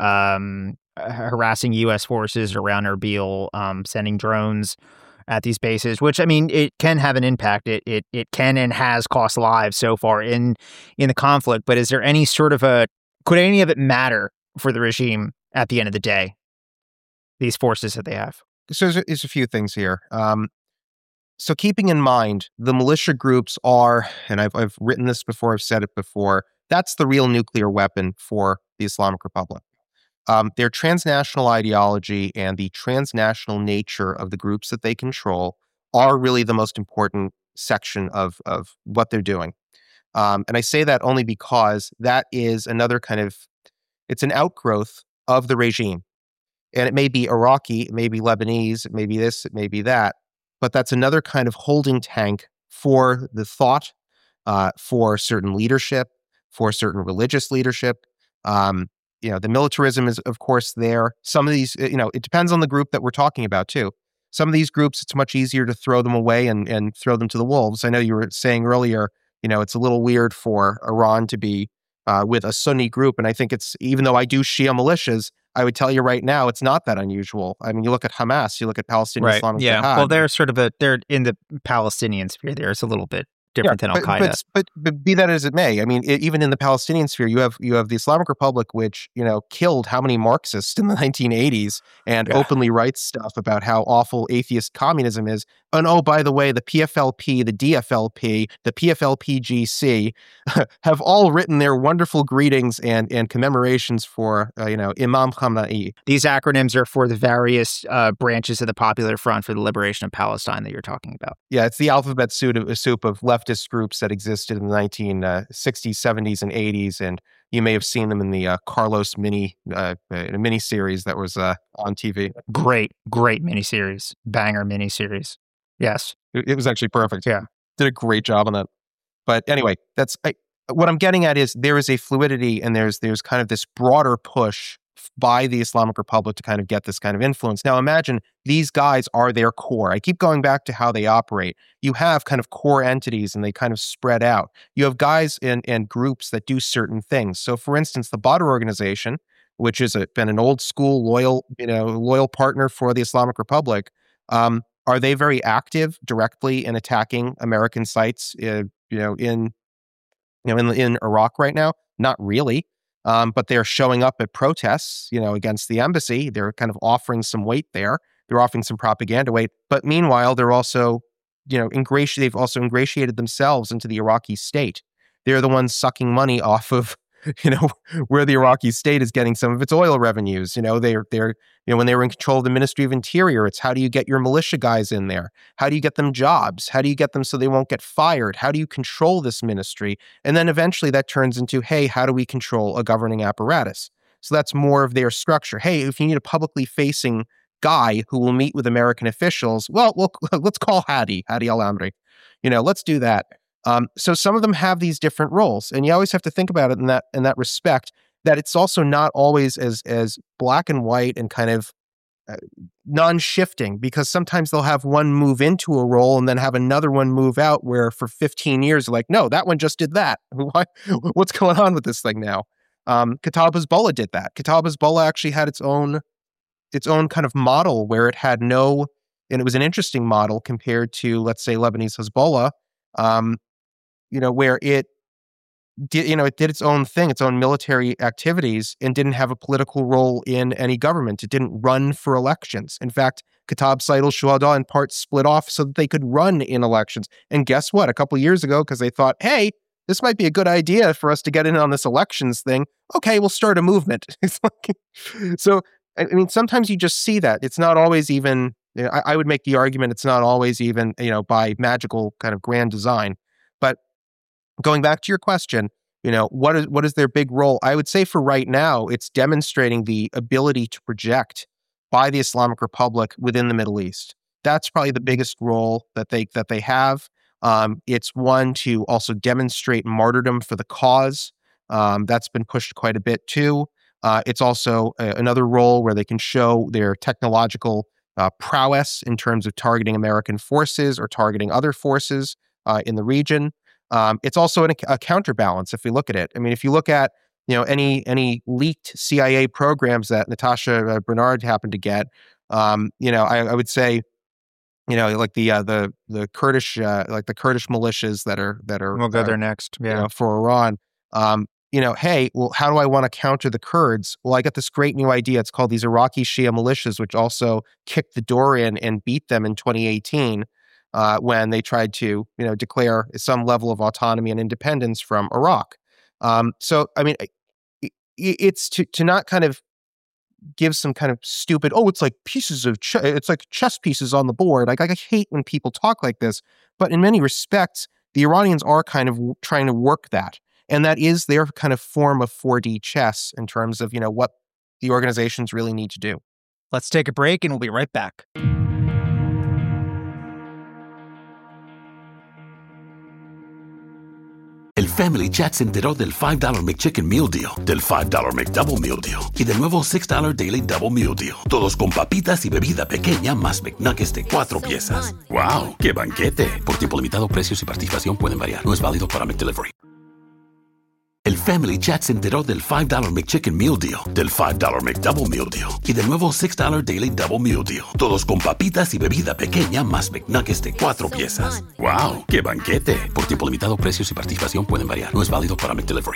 U.S. forces around Erbil, sending drones at these bases, which, it can have an impact. It can and has cost lives so far in the conflict. But is there any sort of could any of it matter for the regime at the end of the day, these forces that they have? So there's a few things here. So keeping in mind, the militia groups are, and I've written this before, I've said it before, that's the real nuclear weapon for the Islamic Republic. Their transnational ideology and the transnational nature of the groups that they control are really the most important section of what they're doing. And I say that only because that is another it's an outgrowth of the regime. And it may be Iraqi, it may be Lebanese, it may be this, it may be that. But that's another kind of holding tank for the thought, for certain leadership, for certain religious leadership. The militarism is, of course, there. Some of these, it depends on the group that we're talking about, too. Some of these groups, it's much easier to throw them away and throw them to the wolves. I know you were saying earlier, it's a little weird for Iran to be with a Sunni group. And I think even though I do Shia militias, I would tell you right now, it's not that unusual. I mean, you look at Hamas, you look at Palestinian Islamic Jihad. Well, they're in the Palestinian sphere there. It's a little bit different than Al-Qaeda. But be that as it may, I mean, even in the Palestinian sphere, you have the Islamic Republic, which, killed how many Marxists in the 1980s and openly writes stuff about how awful atheist communism is. And oh, by the way, the PFLP, the DFLP, the PFLP-GC have all written their wonderful greetings and commemorations for, Imam Khamenei. These acronyms are for the various branches of the Popular Front for the Liberation of Palestine that you're talking about. Yeah, it's the alphabet soup of leftist groups that existed in the 1960s, 70s, and 80s, and you may have seen them in the Carlos mini series that was on TV. Great miniseries, banger miniseries. Yes, it was actually perfect. Yeah, did a great job on that. But anyway, what I'm getting at is there is a fluidity, and there's kind of this broader push by the Islamic Republic to kind of get this kind of influence. Now imagine these guys are their core. I keep going back to how they operate. You have kind of core entities and they kind of spread out. You have guys and groups that do certain things. So for instance, the Badr organization, which has been an old school loyal partner for the Islamic Republic, are they very active directly in attacking American sites in Iraq right now? Not really. But they're showing up at protests, against the embassy. They're kind of offering some weight there. They're offering some propaganda weight. But meanwhile, they're also, they've also ingratiated themselves into the Iraqi state. They're the ones sucking money off of, where the Iraqi state is getting some of its oil revenues. They're when they were in control of the Ministry of Interior, it's how do you get your militia guys in there? How do you get them jobs? How do you get them so they won't get fired? How do you control this ministry? And then eventually that turns into, hey, how do we control a governing apparatus? So that's more of their structure. Hey, if you need a publicly facing guy who will meet with American officials, well, let's call Hadi al-Amri. Let's do that. So some of them have these different roles, and you always have to think about it in that respect, that it's also not always as black and white and kind of non-shifting, because sometimes they'll have one move into a role and then have another one move out where for 15 years, they're like, no, that one just did that. What's going on with this thing now? Kataib Hezbollah did that. Kataib Hezbollah actually had its own kind of model where it had and it was an interesting model compared to, let's say, Lebanese Hezbollah, where it did its own thing, its own military activities, and didn't have a political role in any government. It didn't run for elections. In fact, Kataib Said al-Shuhada in part split off so that they could run in elections. And guess what? A couple of years ago, because they thought, hey, this might be a good idea for us to get in on this elections thing. Okay, we'll start a movement. So, I mean, sometimes you just see that. It's not always even, I would make the argument it's not always even, by magical kind of grand design. But going back to your question, what is their big role? I would say for right now, it's demonstrating the ability to project by the Islamic Republic within the Middle East. That's probably the biggest role that they have. It's one to also demonstrate martyrdom for the cause. That's been pushed quite a bit too. It's also another role where they can show their technological prowess in terms of targeting American forces or targeting other forces in the region. It's also a counterbalance if we look at it. I mean, if you look at any leaked CIA programs that Natasha Bernard happened to get, I would say, like the Kurdish Kurdish militias that are we'll go there next, for Iran. Hey, well, how do I want to counter the Kurds? Well, I got this great new idea. It's called these Iraqi Shia militias, which also kicked the door in and beat them in 2018 when they tried to, declare some level of autonomy and independence from Iraq. So, I mean, it's to not kind of give some kind of stupid, it's like pieces of, it's like chess pieces on the board. Like, I hate when people talk like this, but in many respects, the Iranians are kind of trying to work that. And that is their kind of form of 4D chess in terms of, what the organizations really need to do. Let's take a break and we'll be right back. El Family Chat se enteró del $5 McChicken Meal Deal, del $5 McDouble Meal Deal y del nuevo $6 Daily Double Meal Deal. Todos con papitas y bebida pequeña más McNuggets de 4 piezas. ¡Wow! ¡Qué banquete! Por tiempo limitado, precios y participación pueden variar. No es válido para McDelivery. El Family Chat se enteró del $5 McChicken Meal Deal, del $5 McDouble Meal Deal y del nuevo $6 Daily Double Meal Deal. Todos con papitas y bebida pequeña más McNuggets de 4 piezas. ¡Wow! ¡Qué banquete! Por tiempo limitado, precios y participación pueden variar. No es válido para McDelivery.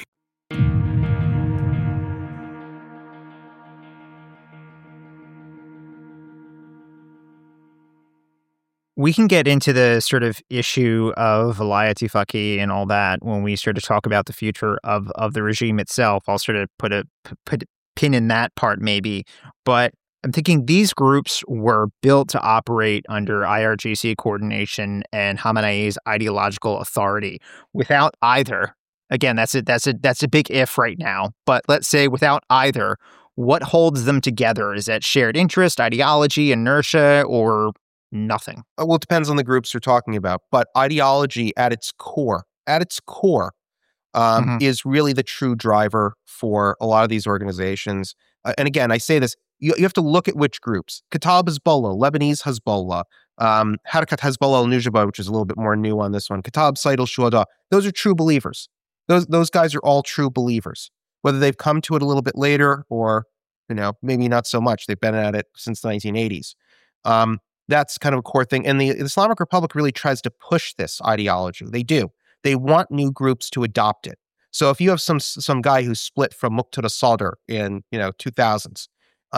We can get into the sort of issue of Velayat Faqih and all that when we sort of talk about the future of the regime itself. I'll sort of put a pin in that part maybe. But I'm thinking these groups were built to operate under IRGC coordination and Khamenei's ideological authority. Without either, again, that's a big if right now. But let's say without either, what holds them together? Is that shared interest, ideology, inertia, or nothing? Well, it depends on the groups you're talking about, but ideology at its core, is really the true driver for a lot of these organizations. And again, I say this, you have to look at which groups. Kataib Hezbollah, Lebanese Hezbollah, Harakat Hezbollah al-Nujaba, which is a little bit more new on this one, Kataib Said al-Shuhada, those are true believers. Those guys are all true believers. Whether they've come to it a little bit later or, maybe not so much. They've been at it since the 1980s. That's kind of a core thing. And the Islamic Republic really tries to push this ideology. They do. They want new groups to adopt it. So if you have some guy who's split from Muqtada Sadr in, 2000s,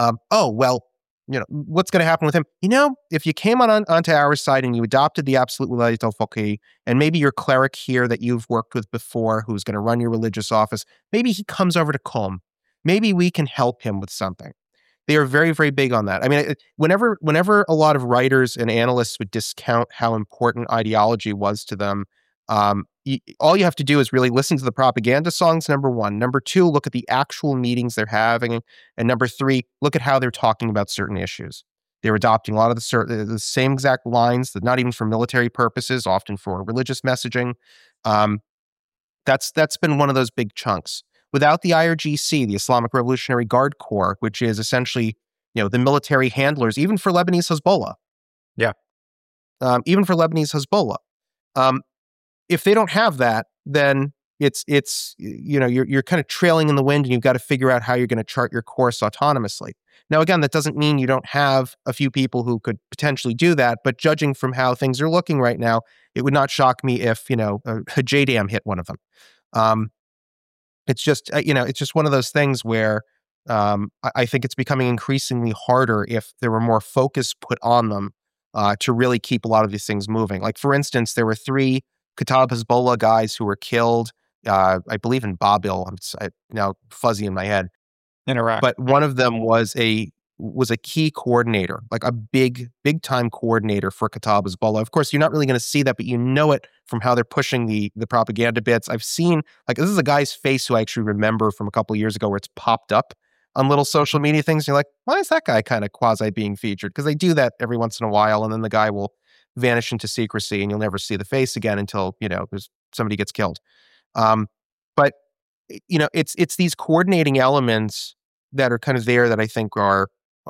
what's going to happen with him? If you came onto our side and you adopted the absolute Wilayat al-Faqih, and maybe your cleric here that you've worked with before who's going to run your religious office, maybe he comes over to Qom. Maybe we can help him with something. They are very, very big on that. I mean, whenever a lot of writers and analysts would discount how important ideology was to them, all you have to do is really listen to the propaganda songs, number one. Number two, look at the actual meetings they're having. And number three, look at how they're talking about certain issues. They're adopting a lot of the same exact lines, that not even for military purposes, often for religious messaging. That's been one of those big chunks. Without the IRGC, the Islamic Revolutionary Guard Corps, which is essentially, the military handlers, even for Lebanese Hezbollah. Yeah. Even for Lebanese Hezbollah. If they don't have that, then it's you're kind of trailing in the wind, and you've got to figure out how you're going to chart your course autonomously. Now, again, that doesn't mean you don't have a few people who could potentially do that, but judging from how things are looking right now, it would not shock me if, a JDAM hit one of them. It's just, it's just one of those things where I think it's becoming increasingly harder if there were more focus put on them to really keep a lot of these things moving. Like, for instance, there were 3 Kataib Hezbollah guys who were killed, I believe in Babil. I'm now fuzzy in my head. In Iraq. But one of them was a key coordinator, like a big time coordinator for Kataib Hezbollah. Of course, you're not really going to see that, but you know it from how they're pushing the propaganda bits. I've seen, this is a guy's face who I actually remember from a couple of years ago where it's popped up on little social media things. You're like, why is that guy kind of quasi being featured? Because they do that every once in a while, and then the guy will vanish into secrecy and you'll never see the face again until, somebody gets killed. But it's these coordinating elements that are kind of there that I think are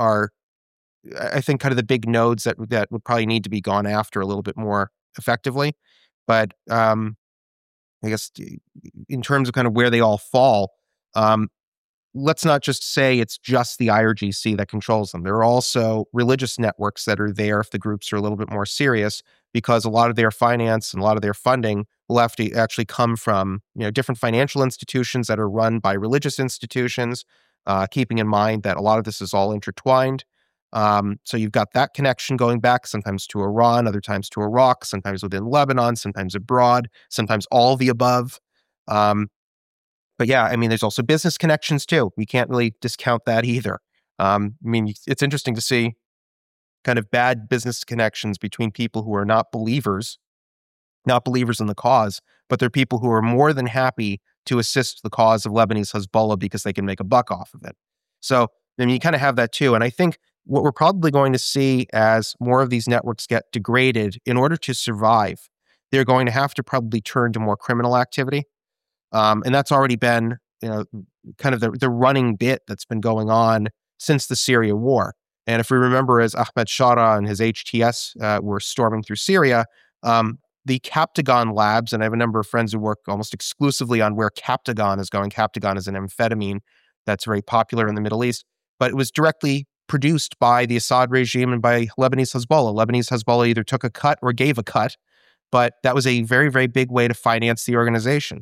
I think kind of the big nodes that would probably need to be gone after a little bit more effectively. But I guess in terms of kind of where they all fall, let's not just say it's just the IRGC that controls them. There are also religious networks that are there if the groups are a little bit more serious, because a lot of their finance and a lot of their funding will have to actually come from different financial institutions that are run by religious institutions, keeping in mind that a lot of this is all intertwined. So you've got that connection going back sometimes to Iran, other times to Iraq, sometimes within Lebanon, sometimes abroad, sometimes all the above. But yeah, I mean, there's also business connections too. We can't really discount that either. It's interesting to see kind of bad business connections between people who are not believers in the cause, but they're people who are more than happy to assist the cause of Lebanese Hezbollah because they can make a buck off of it. So, you kind of have that too. And I think what we're probably going to see as more of these networks get degraded, in order to survive, they're going to have to probably turn to more criminal activity. And that's already been, kind of the running bit that's been going on since the Syria war. And if we remember, as Ahmed Shara and his HTS were storming through Syria, the Captagon labs, and I have a number of friends who work almost exclusively on where Captagon is going. Captagon is an amphetamine that's very popular in the Middle East, but it was directly produced by the Assad regime and by Lebanese Hezbollah. Lebanese Hezbollah either took a cut or gave a cut, but that was a very, very big way to finance the organization.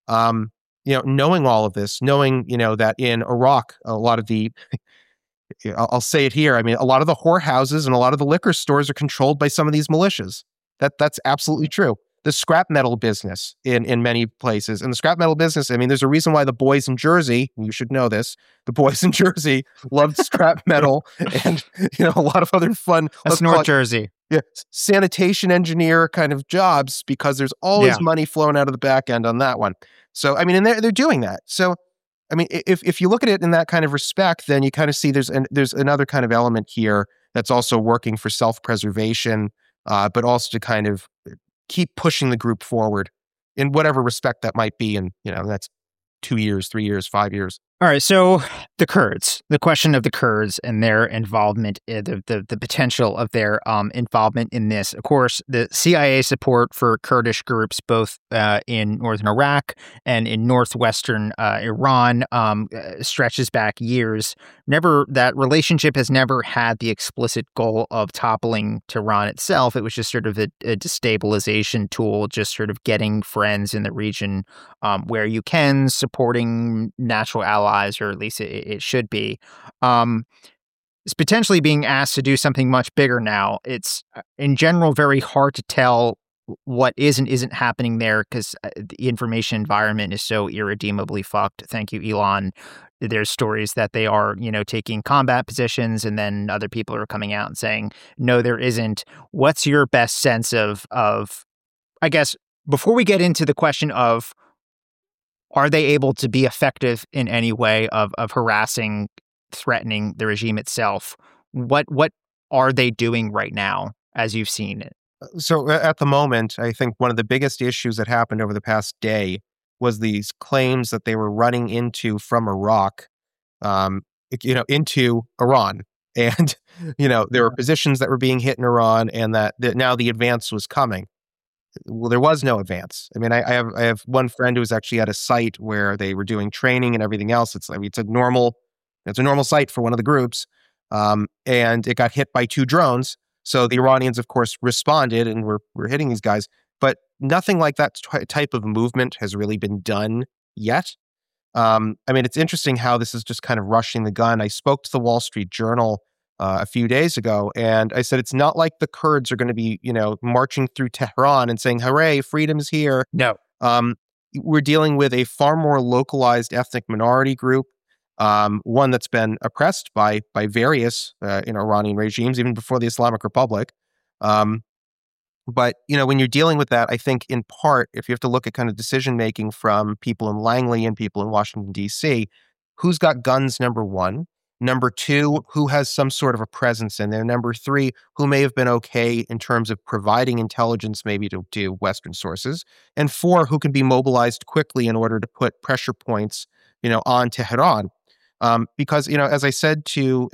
Knowing all of this, knowing, that in Iraq, a lot of the, I'll say it here, I mean, a lot of the whorehouses and a lot of the liquor stores are controlled by some of these militias. That's absolutely true. The scrap metal business in many places. And the scrap metal business, I mean, there's a reason why the boys in Jersey, you should know this, the boys in Jersey loved scrap metal and, a lot of other fun. That's North Jersey. Yeah, sanitation engineer kind of jobs, because there's always money flowing out of the back end on that one. So, I mean, and they're doing that. So, I mean, if you look at it in that kind of respect, then you kind of see there's another kind of element here that's also working for self-preservation, but also to kind of keep pushing the group forward in whatever respect that might be. And, that's 2 years, 3 years, 5 years. All right. So the Kurds, the question of the Kurds and their involvement, the potential of their involvement in this. Of course, the CIA support for Kurdish groups, both in northern Iraq and in northwestern Iran, stretches back years. That relationship has never had the explicit goal of toppling Tehran itself. It was just sort of a destabilization tool, just sort of getting friends in the region where you can, supporting natural allies, or at least it should be. It's potentially being asked to do something much bigger now. It's, in general, very hard to tell what is and isn't happening there, because the information environment is so irredeemably fucked. Thank you, Elon. There's stories that they are, taking combat positions, and then other people are coming out and saying, no, there isn't. What's your best sense of, I guess, before we get into the question of, are they able to be effective in any way of harassing, threatening the regime itself? What are they doing right now, as you've seen it? So at the moment, I think one of the biggest issues that happened over the past day was these claims that they were running from Iraq, into Iran. And, there were positions that were being hit in Iran, and that now the advance was coming. Well, there was no advance. I mean, I have one friend who was actually at a site where they were doing training and everything else. It's a normal site for one of the groups, and it got hit by 2 drones. So the Iranians, of course, responded and were hitting these guys. But nothing like that type of movement has really been done yet. I mean, it's interesting how this is just kind of rushing the gun. I spoke to the Wall Street Journal a few days ago, and I said, it's not like the Kurds are going to be, marching through Tehran and saying, hooray, freedom's here. No. We're dealing with a far more localized ethnic minority group, one that's been oppressed by various Iranian regimes, even before the Islamic Republic. But, when you're dealing with that, I think in part, if you have to look at kind of decision-making from people in Langley and people in Washington, D.C., who's got guns, number one? Number 2, who has some sort of a presence in there? Number 3, who may have been okay in terms of providing intelligence maybe to Western sources? And 4, who can be mobilized quickly in order to put pressure points, on Tehran? Because, as I said to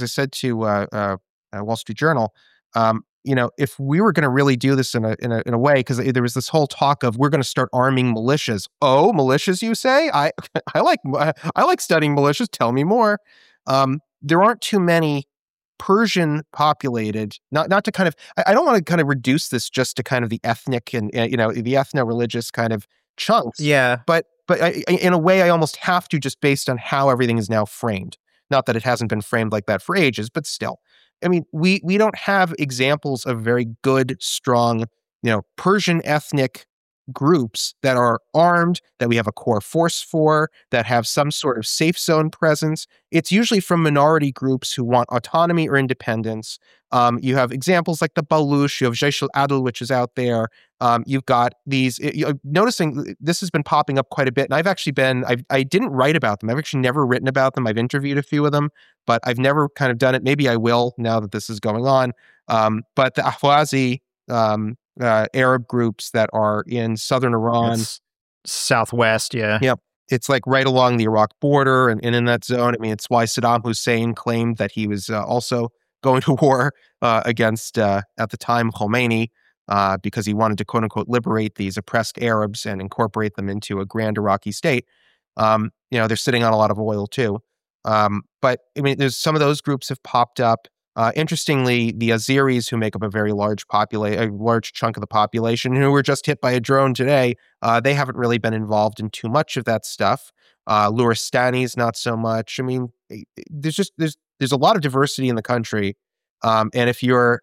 Wall Street Journal, if we were going to really do this in a way, because there was this whole talk of we're going to start arming militias. Oh, militias, you say? I like studying militias. Tell me more. There aren't too many Persian populated, not to kind of, I don't want to kind of reduce this just to kind of the ethnic and, the ethno-religious kind of chunks. Yeah. But in a way, I almost have to, just based on how everything is now framed. Not that it hasn't been framed like that for ages, but still. I mean, we don't have examples of very good, strong, Persian ethnic groups that are armed, that we have a core force for, that have some sort of safe zone presence. It's usually from minority groups who want autonomy or independence. You have examples like the Baluch, you have Jaish al-Adl, which is out there. You've got these, noticing this has been popping up quite a bit, and I didn't write about them. I've actually never written about them. I've interviewed a few of them, but I've never kind of done it. Maybe I will now that this is going on. But the Ahwazi, Arab groups that are in southern Iran. It's southwest, yeah. Yep. It's like right along the Iraq border and in that zone. I mean, it's why Saddam Hussein claimed that he was also going to war against, at the time, Khomeini. because he wanted to, quote unquote, liberate these oppressed Arabs and incorporate them into a grand Iraqi state. They're sitting on a lot of oil too. But I mean, there's some of those groups have popped up. Interestingly, the Azeris, who make up a very large chunk of the population, who were just hit by a drone today, they haven't really been involved in too much of that stuff. Luristanis, not so much. I mean, there's a lot of diversity in the country, and if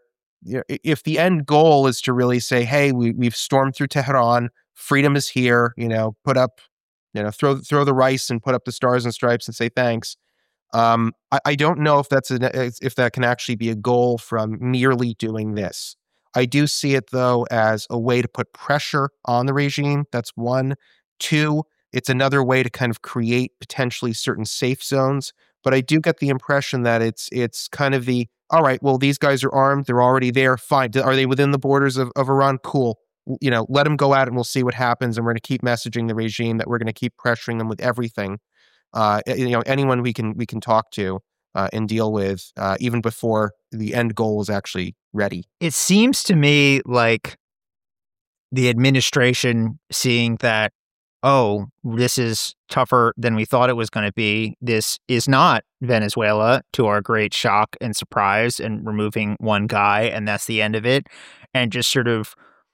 the end goal is to really say, hey, we've stormed through Tehran, freedom is here, put up, throw the rice and put up the stars and stripes and say thanks. I don't know if that can actually be a goal from merely doing this. I do see it, though, as a way to put pressure on the regime. That's one. Two, it's another way to kind of create potentially certain safe zones. But I do get the impression that it's kind of all right, well, these guys are armed. They're already there. Fine. Are they within the borders of Iran? Cool. Let them go at it and we'll see what happens. And we're going to keep messaging the regime that we're going to keep pressuring them with everything. Anyone we can talk to and deal with even before the end goal is actually ready. It seems to me like the administration seeing that, oh, this is tougher than we thought it was going to be. This is not Venezuela, to our great shock and surprise, and removing one guy, and that's the end of it. And just sort of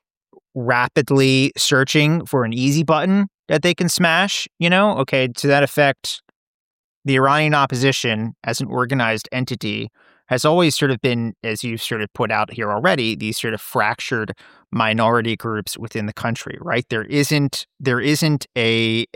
rapidly searching for an easy button that they can smash, Okay, to that effect, the Iranian opposition as an organized entity has always sort of been, as you've sort of put out here already, these sort of fractured minority groups within the country, right? There isn't a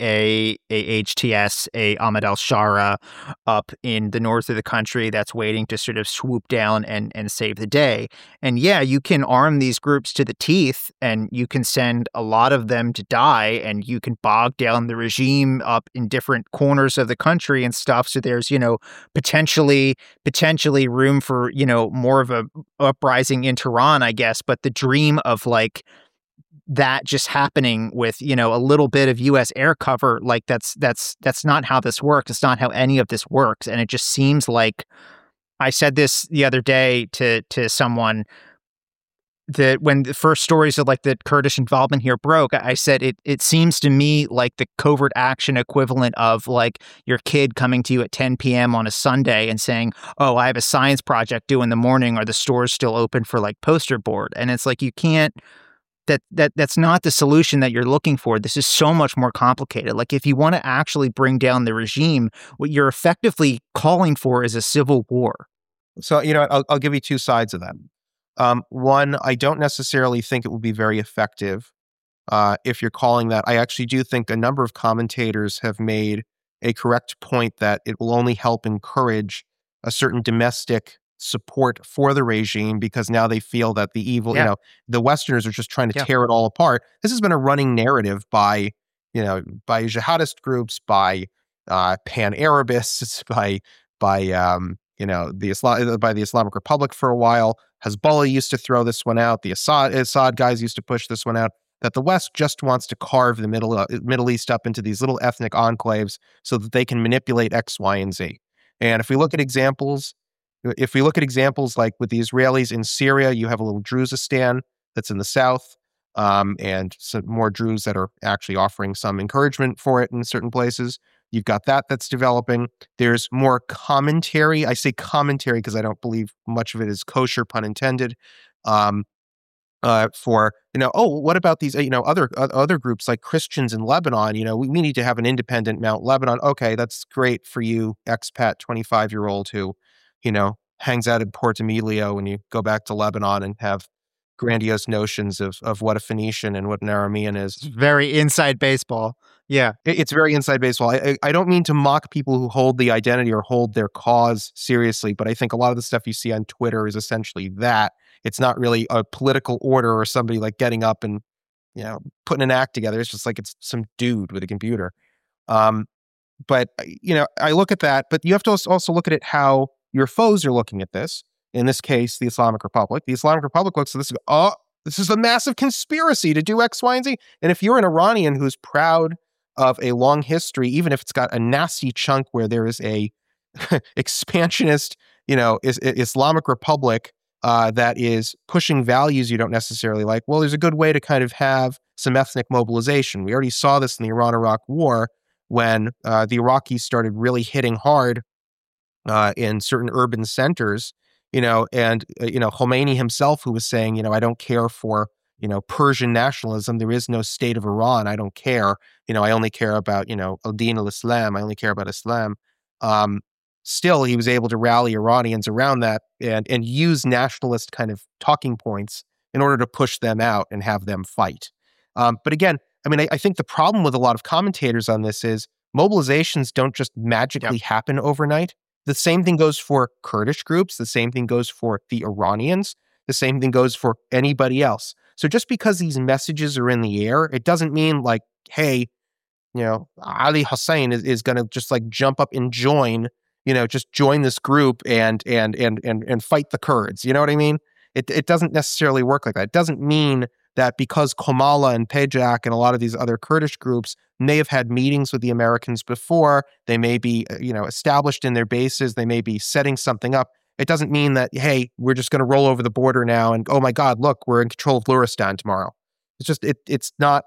HTS, a Ahmad al-Shara up in the north of the country that's waiting to sort of swoop down and save the day. And yeah, you can arm these groups to the teeth and you can send a lot of them to die and you can bog down the regime up in different corners of the country and stuff. So there's, potentially room for, more of a uprising in Tehran, I guess. But the dream of like that just happening with, a little bit of U.S. air cover, like that's not how this works. It's not how any of this works. And it just seems like, I said this the other day to someone, that when the first stories of like the Kurdish involvement here broke, I said it seems to me like the covert action equivalent of like your kid coming to you at 10 p.m. on a Sunday and saying, oh, I have a science project due in the morning. Are the stores still open for like poster board? And it's like, you can't, that's not the solution that you're looking for. This is so much more complicated. Like if you want to actually bring down the regime, what you're effectively calling for is a civil war. So, I'll give you two sides of that. One, I don't necessarily think it will be very effective if you're calling that. I actually do think a number of commentators have made a correct point that it will only help encourage a certain domestic support for the regime because now they feel that the evil, the Westerners are just trying to tear it all apart. This has been a running narrative by jihadist groups, by pan-Arabists, by the Islamic Republic for a while. Hezbollah used to throw this one out. The Assad guys used to push this one out, that the West just wants to carve the Middle East up into these little ethnic enclaves so that they can manipulate X, Y, and Z. And if we look at examples like with the Israelis in Syria, you have a little Druzistan that's in the south, and some more Druze that are actually offering some encouragement for it in certain places. You've got that's developing. There's more commentary. I say commentary because I don't believe much of it is kosher, pun intended. For what about these other groups like Christians in Lebanon? We need to have an independent Mount Lebanon. Okay, that's great for you, expat 25-year-old who hangs out in Port Emilio, and you go back to Lebanon and have grandiose notions of what a Phoenician and what an Aramean is. It's very inside baseball. Yeah. It's very inside baseball. I don't mean to mock people who hold the identity or hold their cause seriously, but I think a lot of the stuff you see on Twitter is essentially that. It's not really a political order or somebody like getting up and, putting an act together. It's just like it's some dude with a computer. But I look at that, but you have to also look at it how your foes are looking at this. In this case, the Islamic Republic. The Islamic Republic looks at this and goes, this is a massive conspiracy to do X, Y, and Z. And if you're an Iranian who's proud of a long history, even if it's got a nasty chunk where there is a expansionist, Islamic Republic that is pushing values you don't necessarily like, well, there's a good way to kind of have some ethnic mobilization. We already saw this in the Iran-Iraq War when the Iraqis started really hitting hard in certain urban centers, and Khomeini himself, who was saying, I don't care for, Persian nationalism. There is no state of Iran. I don't care. I only care about, al-Din al-Islam. I only care about Islam. Still, he was able to rally Iranians around that and use nationalist kind of talking points in order to push them out and have them fight. But again, I think the problem with a lot of commentators on this is mobilizations don't just magically happen overnight. The same thing goes for Kurdish groups. The same thing goes for the Iranians. The same thing goes for anybody else. So just because these messages are in the air, it doesn't mean like, hey, Ali Hussein is going to just like jump up and join, just join this group and fight the Kurds. You know what I mean? It doesn't necessarily work like that. It doesn't mean that because Komala and Pejak and a lot of these other Kurdish groups may have had meetings with the Americans before, they may be, established in their bases, they may be setting something up. It doesn't mean that, hey, we're just going to roll over the border now and, oh my God, look, we're in control of Luristan tomorrow. It's just, it's not,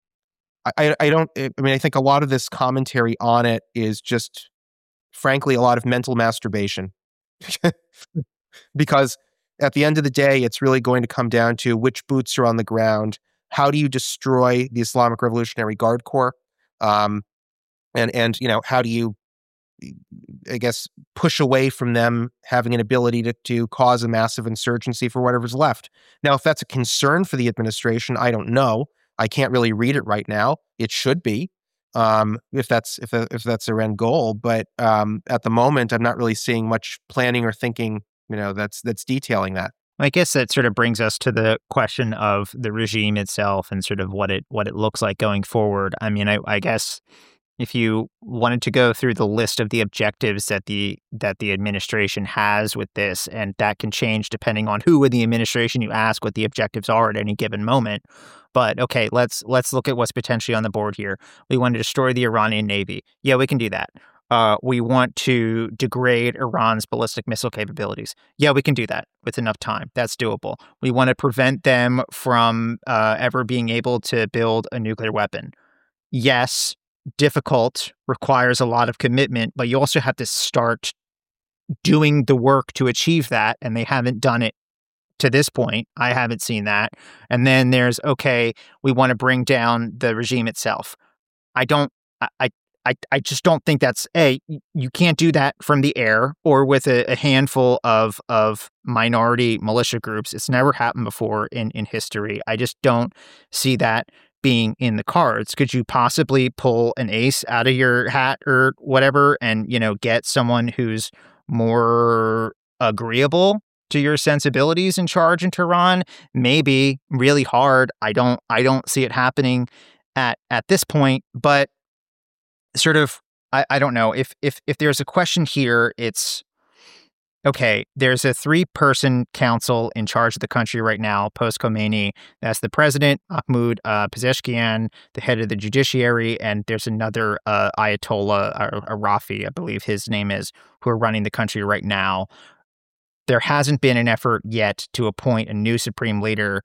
I think a lot of this commentary on it is just, frankly, a lot of mental masturbation. Because at the end of the day, it's really going to come down to which boots are on the ground. How do you destroy the Islamic Revolutionary Guard Corps? And how do you, I guess, push away from them having an ability to cause a massive insurgency for whatever's left? Now, if that's a concern for the administration, I don't know. I can't really read it right now. It should be, if that's their end goal. But at the moment, I'm not really seeing much planning or thinking, that's detailing that. I guess that sort of brings us to the question of the regime itself and sort of what it looks like going forward. I guess if you wanted to go through the list of the objectives that the administration has with this, and that can change depending on who in the administration you ask what the objectives are at any given moment. But okay, let's look at what's potentially on the board here. We want to destroy the Iranian Navy. Yeah, we can do that. We want to degrade Iran's ballistic missile capabilities. Yeah, we can do that with enough time. That's doable. We want to prevent them from ever being able to build a nuclear weapon. Yes, difficult, requires a lot of commitment, but you also have to start doing the work to achieve that, and they haven't done it to this point. I haven't seen that. And then there's, okay, we want to bring down the regime itself. I just don't think that's, you can't do that from the air or with a handful of minority militia groups. It's never happened before in history. I just don't see that being in the cards. Could you possibly pull an ace out of your hat or whatever and, get someone who's more agreeable to your sensibilities in charge in Tehran? Maybe. Really hard. I don't see it happening at this point, but sort of, I don't know. If there's a question here, it's, okay, there's a 3-person council in charge of the country right now, post-Khomeini. That's the president, Mahmoud Pezeshkian, the head of the judiciary, and there's another Ayatollah, Rafi, I believe his name is, who are running the country right now. There hasn't been an effort yet to appoint a new supreme leader.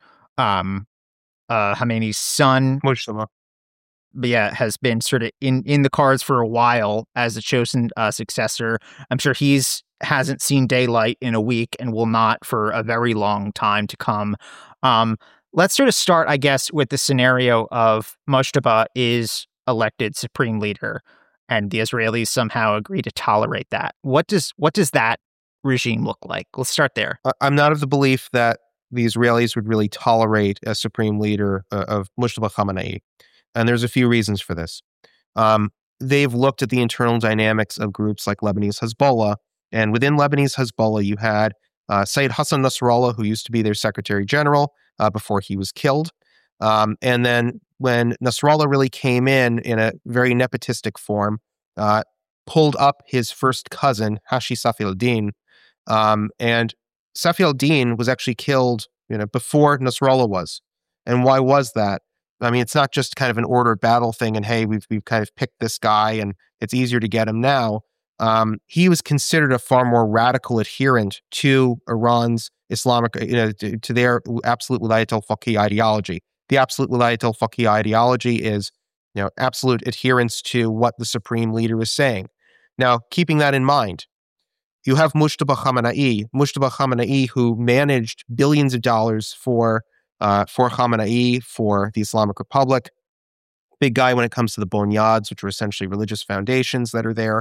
Khamenei's son, Mujtaba, has been sort of in the cards for a while as a chosen successor. I'm sure hasn't seen daylight in a week and will not for a very long time to come. Let's sort of start, I guess, with the scenario of Mujtaba is elected supreme leader and the Israelis somehow agree to tolerate that. What does that regime look like? Let's start there. I'm not of the belief that the Israelis would really tolerate a supreme leader of Mujtaba Khamenei. And there's a few reasons for this. They've looked at the internal dynamics of groups like Lebanese Hezbollah. And within Lebanese Hezbollah, you had Sayyid Hassan Nasrallah, who used to be their secretary general before he was killed. And then when Nasrallah really came in a very nepotistic form, pulled up his first cousin, Hashi Safi al-Din. And Safi al-Din was actually killed before Nasrallah was. And why was that? It's not just kind of an order of battle thing and, hey, we've kind of picked this guy and it's easier to get him now. he was considered a far more radical adherent to Iran's Islamic, to their absolute wilayat al-faqih ideology. The absolute wilayat al-faqih ideology is, absolute adherence to what the supreme leader is saying. Now, keeping that in mind, you have Mujtaba Khamenei, who managed billions of dollars for Khamenei, for the Islamic Republic. Big guy when it comes to the Bonyads, which are essentially religious foundations that are there.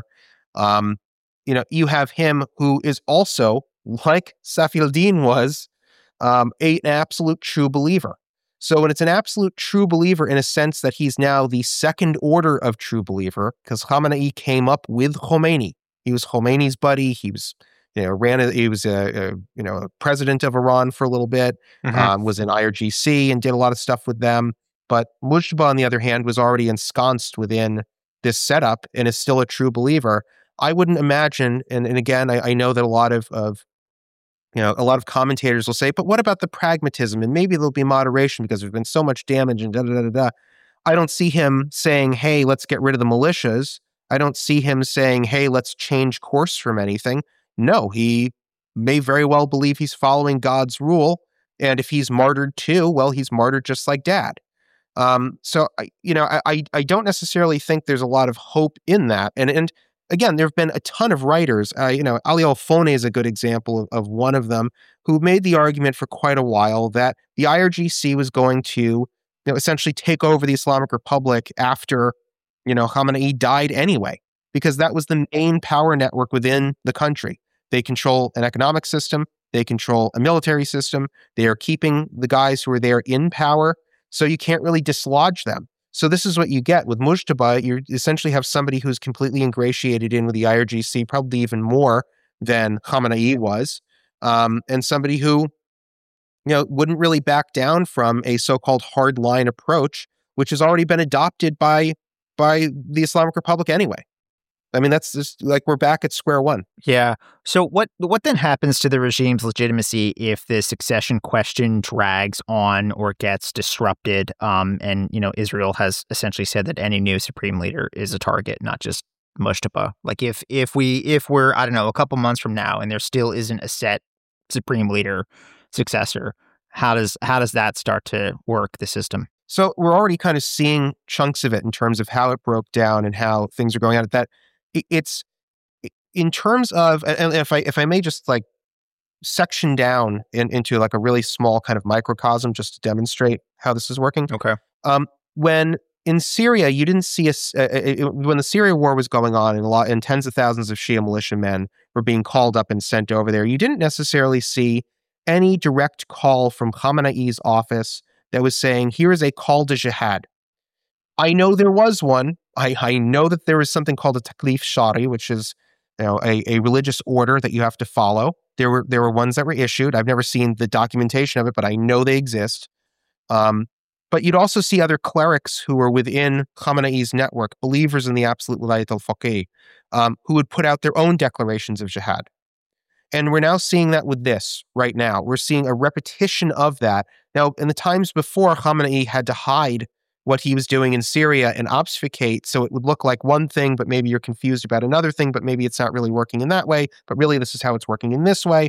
You have him who is also, like Safi al-Din was, an absolute true believer. So when it's an absolute true believer in a sense that he's now the second order of true believer, because Khamenei came up with Khomeini. He was Khomeini's buddy. He was, he was a president of Iran for a little bit, was in IRGC and did a lot of stuff with them. But Mujtaba, on the other hand, was already ensconced within this setup and is still a true believer. I wouldn't imagine, and again, I know that a lot of commentators will say, but what about the pragmatism? And maybe there'll be moderation because there's been so much damage and da-da-da-da-da. I don't see him saying, hey, let's get rid of the militias. I don't see him saying, hey, let's change course from anything. No, he may very well believe he's following God's rule. And if he's martyred too, well, he's martyred just like Dad. So I don't necessarily think there's a lot of hope in that. And again, there have been a ton of writers. Ali Al-Fone is a good example of one of them, who made the argument for quite a while that the IRGC was going to essentially take over the Islamic Republic after Khamenei died anyway, because that was the main power network within the country. They control an economic system. They control a military system. They are keeping the guys who are there in power. So you can't really dislodge them. So this is what you get with Mujtaba. You essentially have somebody who's completely ingratiated in with the IRGC, probably even more than Khamenei was, and somebody who, wouldn't really back down from a so-called hardline approach, which has already been adopted by the Islamic Republic anyway. I mean, that's just like we're back at square one. Yeah. So what then happens to the regime's legitimacy if the succession question drags on or gets disrupted? And Israel has essentially said that any new supreme leader is a target, not just Mujtaba. Like if we're I don't know, a couple months from now and there still isn't a set supreme leader successor, how does that start to work the system? So we're already kind of seeing chunks of it in terms of how it broke down and how things are going on. That it's in terms of, and if I may just like section down into like a really small kind of microcosm just to demonstrate how this is working. Okay. When in Syria, you didn't see when the Syria war was going on and tens of thousands of Shia militiamen were being called up and sent over there, you didn't necessarily see any direct call from Khamenei's office that was saying, here is a call to jihad. I know there was one. I know that there was something called a taklif shari, which is a religious order that you have to follow. There were ones that were issued. I've never seen the documentation of it, but I know they exist. But you'd also see other clerics who were within Khamenei's network, believers in the absolute wilayat al-faqih, who would put out their own declarations of jihad. And we're now seeing that with this right now. We're seeing a repetition of that. Now, in the times before, Khamenei had to hide what he was doing in Syria and obfuscate so it would look like one thing, but maybe you're confused about another thing, but maybe it's not really working in that way, but really this is how it's working in this way.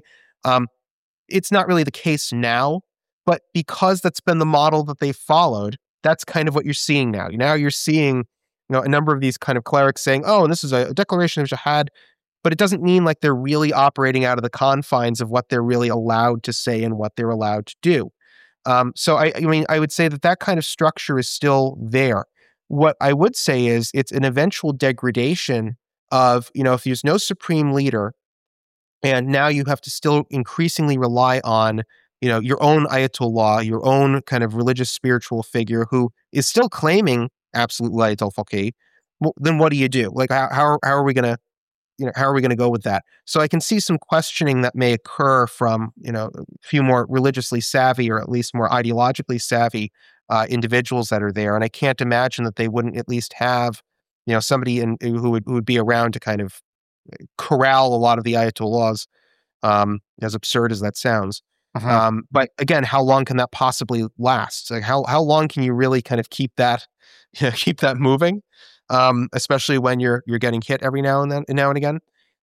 It's not really the case now, but because that's been the model that they followed, that's kind of what you're seeing now. Now you're seeing a number of these kind of clerics saying, oh, and this is a declaration of jihad, but it doesn't mean like they're really operating out of the confines of what they're really allowed to say and what they're allowed to do. So I would say that kind of structure is still there. What I would say is it's an eventual degradation of, if there's no supreme leader and now you have to still increasingly rely on, your own Ayatollah, your own kind of religious spiritual figure who is still claiming absolute wilayat al-faqih, well, then what do you do? Like, how are we going to, how are we going to go with that? So I can see some questioning that may occur from, a few more religiously savvy or at least more ideologically savvy individuals that are there. And I can't imagine that they wouldn't at least have, somebody who would be around to kind of corral a lot of the Ayatollahs, as absurd as that sounds. But again, how long can that possibly last? Like how long can you really kind of keep that moving? especially when you're getting hit every now and again.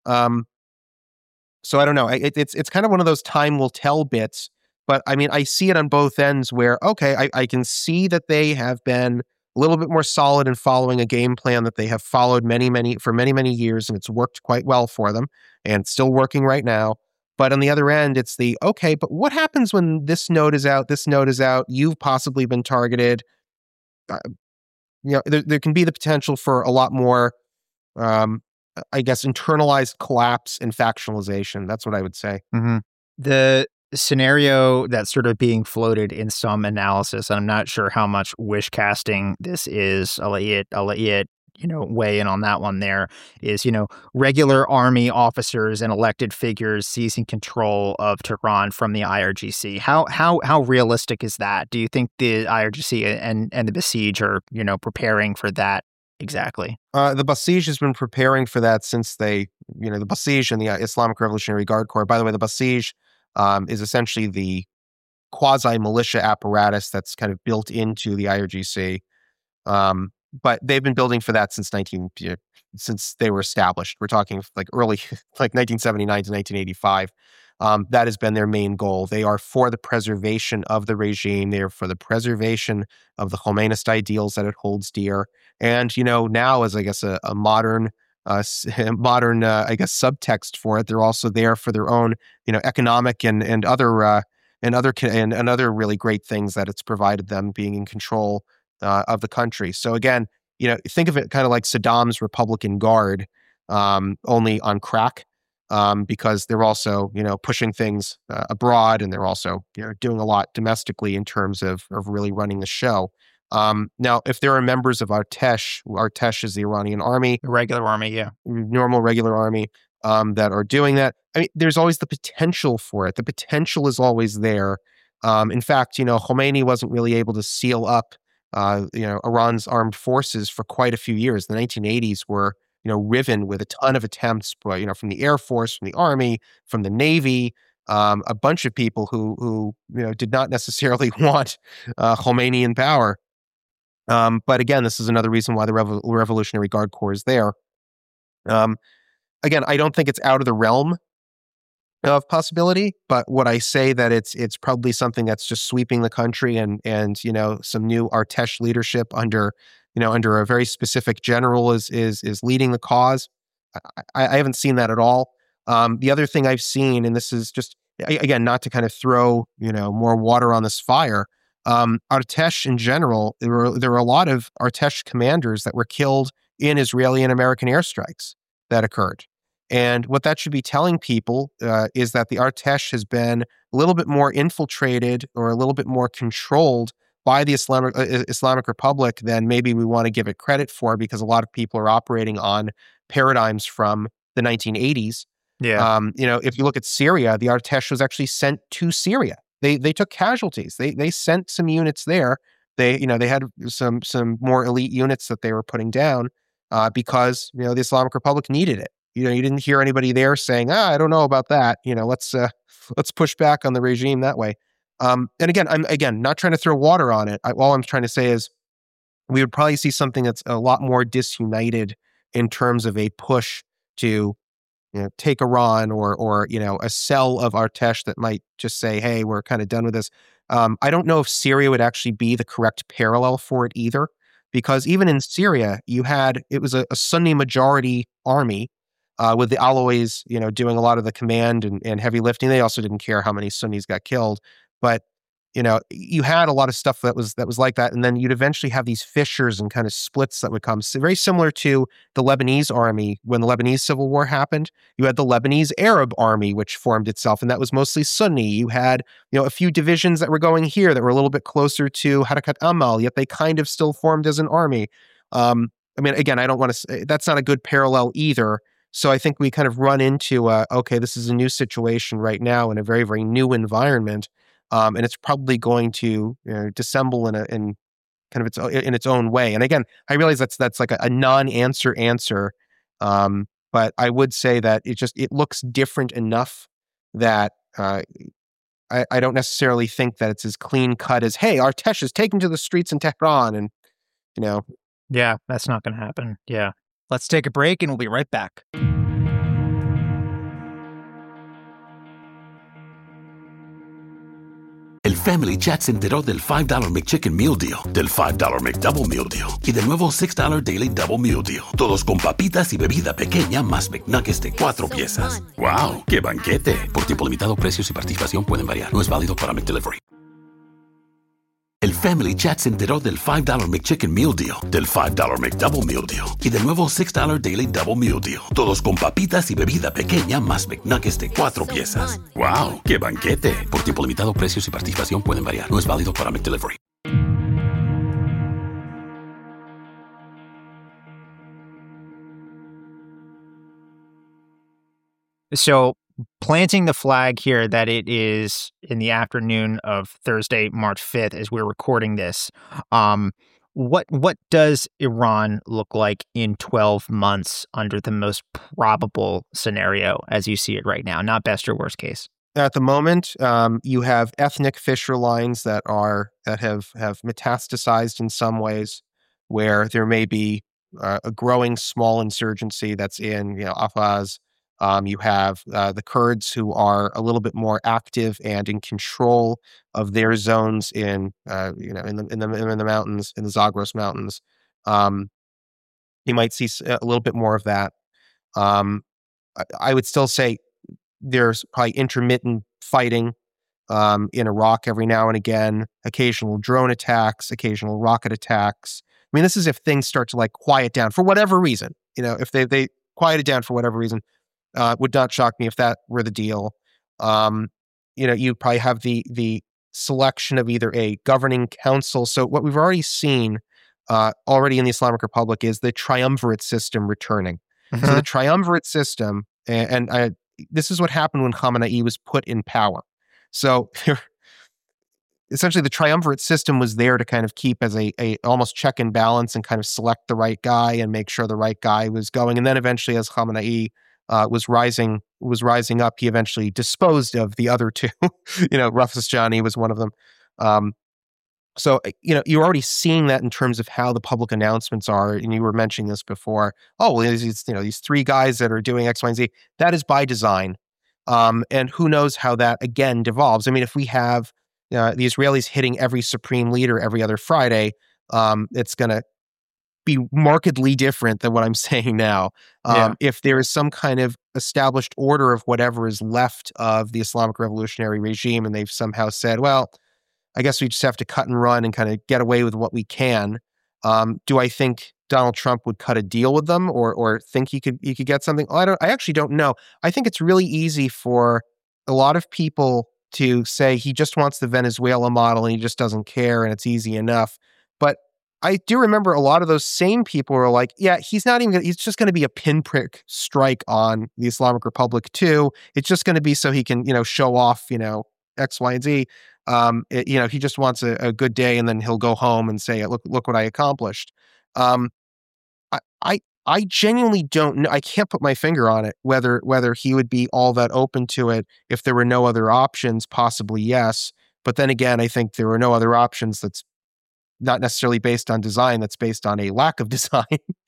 So I don't know. It's kind of one of those time will tell bits. But I mean, I see it on both ends where, okay, I can see that they have been a little bit more solid in following a game plan that they have followed for many years, and it's worked quite well for them, and it's still working right now. But on the other end, it's okay, but what happens when this node is out, you've possibly been targeted? There can be the potential for a lot more, I guess, internalized collapse and factionalization. That's what I would say. Mm-hmm. The scenario that's sort of being floated in some analysis, and I'm not sure how much wish casting this is, I'll let you weigh in on that one there, is, regular army officers and elected figures seizing control of Tehran from the IRGC. How realistic is that? Do you think the IRGC and the Basij are, preparing for that exactly? The Basij has been preparing for that since the Basij and the Islamic Revolutionary Guard Corps. By the way, the Basij is essentially the quasi-militia apparatus that's kind of built into the IRGC. But they've been building for that since they were established. We're talking like early, like 1979 to 1985. That has been their main goal. They are for the preservation of the regime. They are for the preservation of the Khomeinist ideals that it holds dear. And, now as, I guess, a modern, I guess, subtext for it, they're also there for their own, economic and other really great things that it's provided them, being in control of the country. So again, think of it kind of like Saddam's Republican Guard, only on crack, because they're also, pushing things abroad, and they're also, doing a lot domestically in terms of really running the show. Now, if there are members of Artesh is the Iranian army, the regular army, yeah, normal regular army, that are doing that. I mean, there's always the potential for it. The potential is always there. In fact, Khomeini wasn't really able to seal up Iran's armed forces for quite a few years. The 1980s were, riven with a ton of attempts, from the Air Force, from the Army, from the Navy, a bunch of people who did not necessarily want Khomeini in power. But again, this is another reason why the Revolutionary Guard Corps is there. Again, I don't think it's out of the realm of possibility, but would I say that it's probably something that's just sweeping the country and some new Artesh leadership under a very specific general is leading the cause? I haven't seen that at all. The other thing I've seen, and this is just, again, not to kind of throw more water on this fire, Artesh in general, there were a lot of Artesh commanders that were killed in Israeli and American airstrikes that occurred. And what that should be telling people is that the Artesh has been a little bit more infiltrated or a little bit more controlled by the Islamic Republic than maybe we want to give it credit for, because a lot of people are operating on paradigms from the 1980s. Yeah. If you look at Syria, the Artesh was actually sent to Syria. They took casualties. They sent some units there. They had some more elite units that they were putting down because the Islamic Republic needed it. You didn't hear anybody there saying, I don't know about that. Let's push back on the regime that way. And again, I'm not trying to throw water on it. All I'm trying to say is we would probably see something that's a lot more disunited in terms of a push to take Iran or a cell of Artesh that might just say, hey, we're kind of done with this. I don't know if Syria would actually be the correct parallel for it either, because even in Syria, it was a Sunni majority army with the Alawis, doing a lot of the command and heavy lifting. They also didn't care how many Sunnis got killed, but you had a lot of stuff that was like that, and then you'd eventually have these fissures and kind of splits that would come. So very similar to the Lebanese army when the Lebanese civil war happened. You had the Lebanese Arab army, which formed itself, and that was mostly Sunni. You had a few divisions that were going here that were a little bit closer to Harakat Amal, yet they kind of still formed as an army. Again, I don't want to say that's not a good parallel either. So I think we kind of run into, okay, this is a new situation right now in a very, very new environment. And it's probably going to dissemble in kind of its own way. And again, I realize that's like a non-answer answer. But I would say that it looks different enough that I don't necessarily think that it's as clean cut as, hey, Artesh is taken to the streets in Tehran and, Yeah, that's not going to happen. Yeah. Let's take a break and we'll be right back. El Family Chat se enteró del $5 McChicken Meal Deal, del $5 McDouble Meal Deal y del nuevo $6 Daily Double Meal Deal. Todos con papitas y bebida pequeña más McNuggets de 4 piezas. ¡Wow! ¡Qué banquete! Por tiempo limitado, precios y participación pueden variar. No es válido para McDelivery. El Family Chat se enteró del $5 McChicken Meal Deal, del $5 McDouble Meal Deal y del nuevo $6 Daily Double Meal Deal. Todos con papitas y bebida pequeña más McNuggets de 4 piezas. ¡Wow! ¡Qué banquete! Por tiempo limitado, precios y participación pueden variar. No es válido para McDelivery. So, planting the flag here that it is in the afternoon of Thursday, March 5th, as we're recording this. What does Iran look like in 12 months under the most probable scenario as you see it right now? Not best or worst case. At the moment, you have ethnic fissure lines that have metastasized in some ways, where there may be a growing small insurgency that's in Ahvaz. You have the Kurds who are a little bit more active and in control of their zones in the mountains, in the Zagros Mountains. You might see a little bit more of that. I would still say there's probably intermittent fighting in Iraq every now and again, occasional drone attacks, occasional rocket attacks. I mean, this is if things start to quiet down for whatever reason. If they quieted down for whatever reason. Would not shock me if that were the deal. You probably have the selection of either a governing council. So what we've already seen already in the Islamic Republic is the triumvirate system returning. Mm-hmm. So the triumvirate system, and this is what happened when Khamenei was put in power. So essentially the triumvirate system was there to kind of keep as a almost check and balance and kind of select the right guy and make sure the right guy was going. And then eventually as Khamenei was rising up, he eventually disposed of the other two. Rafsanjani was one of them. So you're already seeing that in terms of how the public announcements are. And you were mentioning this before. Oh, well, these 3 guys that are doing X, Y, and Z. That is by design. And who knows how that again devolves. I mean, if we have the Israelis hitting every supreme leader every other Friday, it's going to be markedly different than what I'm saying now. If there is some kind of established order of whatever is left of the Islamic revolutionary regime, and they've somehow said, well, I guess we just have to cut and run and kind of get away with what we can. Do I think Donald Trump would cut a deal with them or think he could get something? I actually don't know. I think it's really easy for a lot of people to say he just wants the Venezuela model and he just doesn't care and it's easy enough. But I do remember a lot of those same people were like, yeah, he's just going to be a pinprick strike on the Islamic Republic too. It's just going to be so he can, show off, X, Y, and Z. He just wants a good day and then he'll go home and say, look what I accomplished. I genuinely don't know. I can't put my finger on it, whether he would be all that open to it if there were no other options. Possibly, yes. But then again, I think there were no other options that's not necessarily based on design, that's based on a lack of design.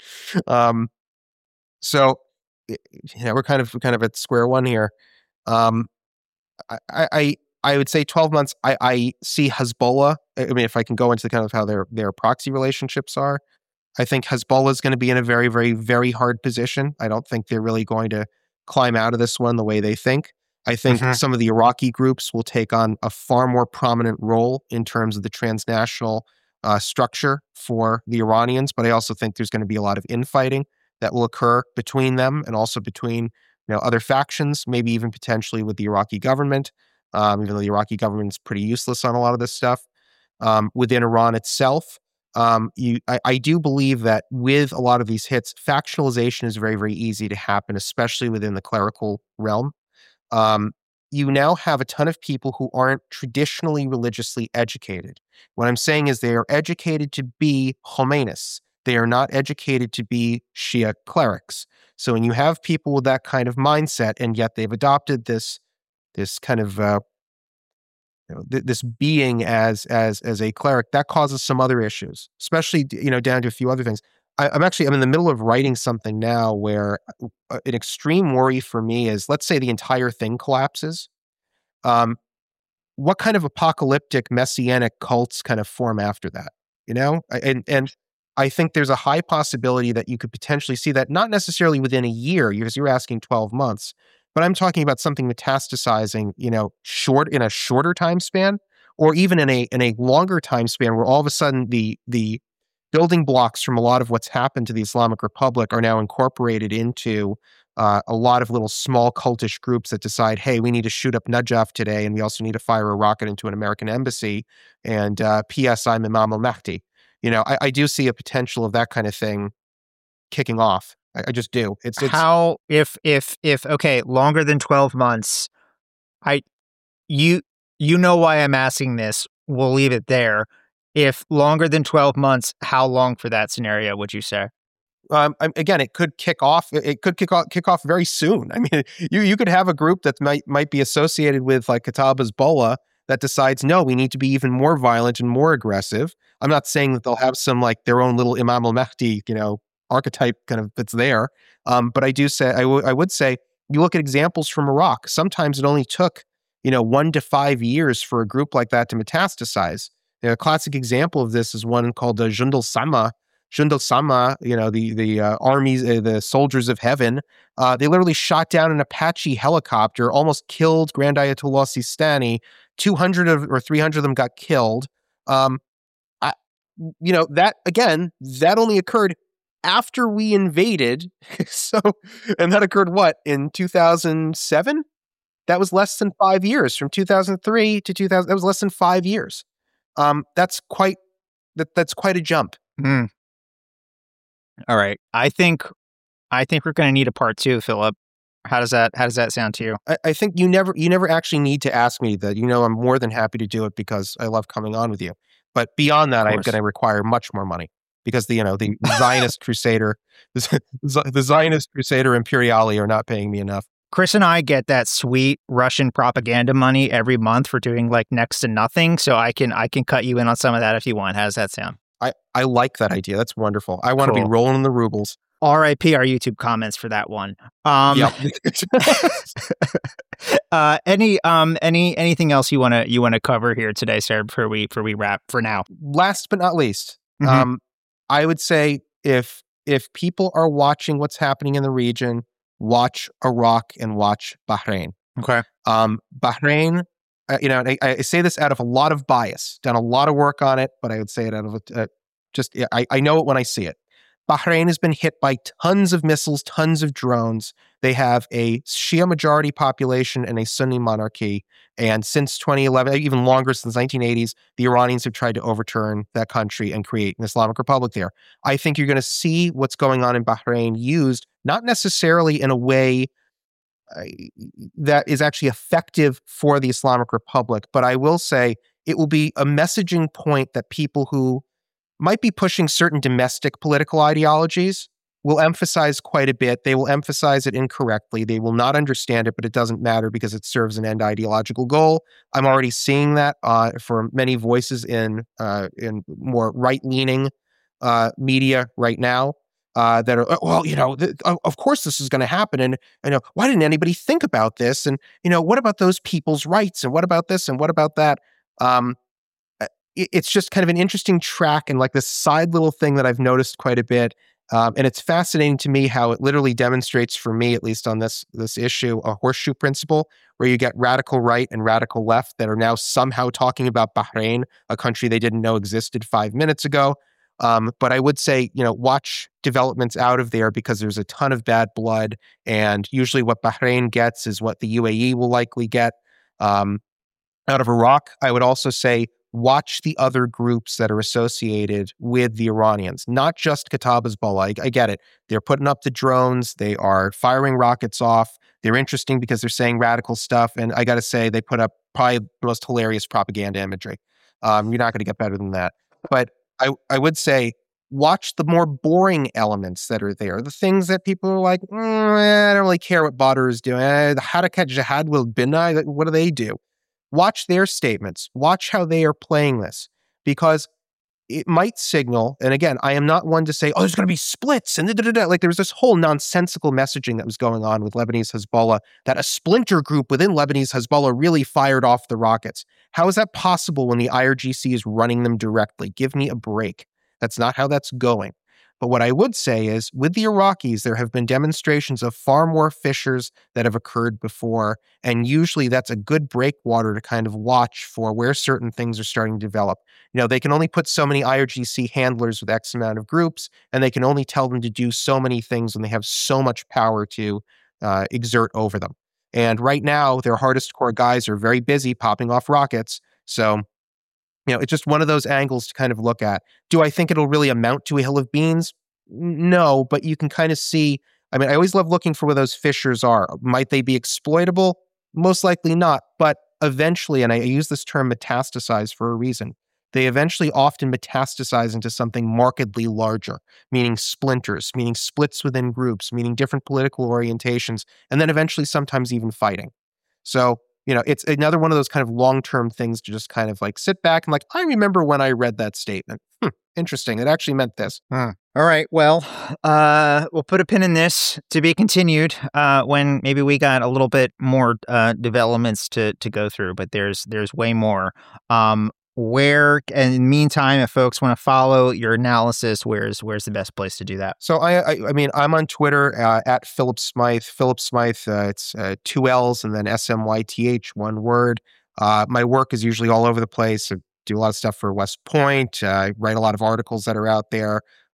So we're kind of at square one here. I would say 12 months. I see Hezbollah. I mean, if I can go into kind of how their proxy relationships are, I think Hezbollah is going to be in a very, very, very hard position. I don't think they're really going to climb out of this one the way they think. I think some of the Iraqi groups will take on a far more prominent role in terms of the transnational structure for the Iranians, but I also think there's going to be a lot of infighting that will occur between them and also between other factions, maybe even potentially with the Iraqi government, even though the Iraqi government is pretty useless on a lot of this stuff. Within Iran itself, I do believe that with a lot of these hits, factionalization is very, very easy to happen, especially within the clerical realm. You now have a ton of people who aren't traditionally religiously educated. What I'm saying is they are educated to be Khomeinis. They are not educated to be Shia clerics. So when you have people with that kind of mindset, and yet they've adopted this kind of this being as a cleric, that causes some other issues, especially down to a few other things. I'm in the middle of writing something now where an extreme worry for me is, let's say the entire thing collapses. What kind of apocalyptic messianic cults kind of form after that? And I think there's a high possibility that you could potentially see that, not necessarily within a year, because you're asking 12 months, but I'm talking about something metastasizing, in a shorter time span, or even in a longer time span, where all of a sudden the building blocks from a lot of what's happened to the Islamic Republic are now incorporated into a lot of little small cultish groups that decide, hey, we need to shoot up Najaf today, and we also need to fire a rocket into an American embassy, and P.S. I'm Imam al-Mahdi. I do see a potential of that kind of thing kicking off. I just do. It's how, if okay, longer than 12 months, you know why I'm asking this. We'll leave it there. If longer than 12 months, how long for that scenario would you say? Again, it could kick off. It could kick off very soon. I mean, you could have a group that might be associated with like Kataib Hezbollah that decides, no, we need to be even more violent and more aggressive. I'm not saying that they'll have some like their own little Imam al-Mahdi, archetype kind of that's there. But I do say, I would say, you look at examples from Iraq. Sometimes it only took 1 to 5 years for a group like that to metastasize. A classic example of this is one called Jund al-Sama. Jund al-Sama, the armies, the soldiers of heaven, they literally shot down an Apache helicopter, almost killed Grand Ayatollah Sistani. 200 or 300 of them got killed. That only occurred after we invaded. And that occurred in 2007? That was less than 5 years. From 2003 to 2000, that was less than 5 years. That's quite a jump. Mm. All right. I think we're going to need a part 2, Philip. How does that sound to you? I think you never actually need to ask me that. I'm more than happy to do it because I love coming on with you. But beyond that, I'm going to require much more money because the Zionist Crusader, the Zionist Crusader Imperiali are not paying me enough. Chris and I get that sweet Russian propaganda money every month for doing like next to nothing. So I can cut you in on some of that if you want. How does that sound? I like that idea. That's wonderful. I want to be rolling in the rubles. RIP our YouTube comments for that one. Yep. Anything else you wanna cover here today, sir, before we wrap for now? Last but not least, I would say if people are watching what's happening in the region, watch Iraq and watch Bahrain. Okay. Bahrain, I say this out of a lot of bias, done a lot of work on it, but I would say it out of I know it when I see it. Bahrain has been hit by tons of missiles, tons of drones. They have a Shia majority population and a Sunni monarchy. And since 2011, even longer, since the 1980s, the Iranians have tried to overturn that country and create an Islamic Republic there. I think you're going to see what's going on in Bahrain used not necessarily in a way that is actually effective for the Islamic Republic, but I will say it will be a messaging point that people who might be pushing certain domestic political ideologies will emphasize quite a bit. They will emphasize it incorrectly. They will not understand it, but it doesn't matter because it serves an end ideological goal. I'm already seeing that for many voices in more right-leaning media right now that are, of course this is going to happen. And why didn't anybody think about this? And, what about those people's rights? And what about this? And what about that? It's just kind of an interesting track and like this side little thing that I've noticed quite a bit. And it's fascinating to me how it literally demonstrates, for me, at least on this issue, a horseshoe principle where you get radical right and radical left that are now somehow talking about Bahrain, a country they didn't know existed 5 minutes ago. But I would say, watch developments out of there because there's a ton of bad blood. And usually what Bahrain gets is what the UAE will likely get. Out of Iraq, I would also say, watch the other groups that are associated with the Iranians, not just Kataib Hezbollah. I get it. They're putting up the drones. They are firing rockets off. They're interesting because they're saying radical stuff. And I got to say, they put up probably the most hilarious propaganda imagery. You're not going to get better than that. But I would say, watch the more boring elements that are there. The things that people are like, I don't really care what Badr is doing. The Harakat Jihad wal Bina, what do they do? watch their statements. Watch how they are playing this, because it might signal, and again, I am not one to say, oh, there's going to be splits, and like there was this whole nonsensical messaging that was going on with Lebanese Hezbollah, that a splinter group within Lebanese Hezbollah really fired off the rockets. How is that possible when the IRGC is running them directly? Give me a break. That's not how that's going. But what I would say is, with the Iraqis, there have been demonstrations of far more fissures that have occurred before, and usually that's a good breakwater to kind of watch for where certain things are starting to develop. You know, they can only put so many IRGC handlers with X amount of groups, and they can only tell them to do so many things when they have so much power to exert over them. And right now, their hardest core guys are very busy popping off rockets, so you know, it's just one of those angles to kind of look at. Do I think it'll really amount to a hill of beans? No, but you can kind of see, I mean, I always love looking for where those fissures are. Might they be exploitable? Most likely not, but eventually, and I use this term metastasize for a reason, they eventually often metastasize into something markedly larger, meaning splinters, meaning splits within groups, meaning different political orientations, and then eventually sometimes even fighting. So, you know, it's another one of those kind of long-term things to just kind of like sit back and like, I remember when I read that statement. Interesting. It actually meant this. All right. Well, we'll put a pin in this, to be continued when maybe we got a little bit more developments to go through, but there's way more. Where, and in the meantime, if folks want to follow your analysis, where's the best place to do that? So I mean, I'm on Twitter at Philip Smyth. Philip Smyth, it's 2 L's and then SMYTH, one word. My work is usually all over the place. I do a lot of stuff for West Point. I write a lot of articles that are out there.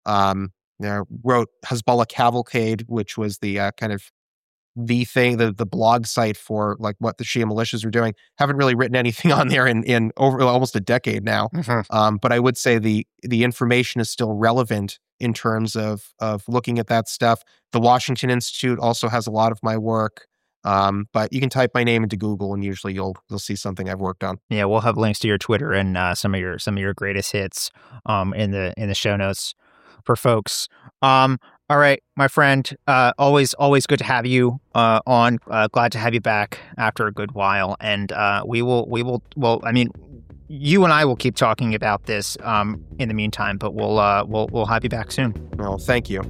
Wrote Hezbollah Cavalcade, which was the kind of the thing, the blog site for like what the Shia militias were doing. Haven't really written anything on there in over almost a decade now. Mm-hmm. But I would say the information is still relevant in terms of looking at that stuff. The Washington Institute also has a lot of my work. But you can type my name into Google and usually you'll see something I've worked on. Yeah, we'll have links to your Twitter and some of your greatest hits in the show notes for folks. All right, my friend, always good to have you on. Glad to have you back after a good while. And we will, I mean, you and I will keep talking about this in the meantime, but we'll have you back soon. Well, thank you.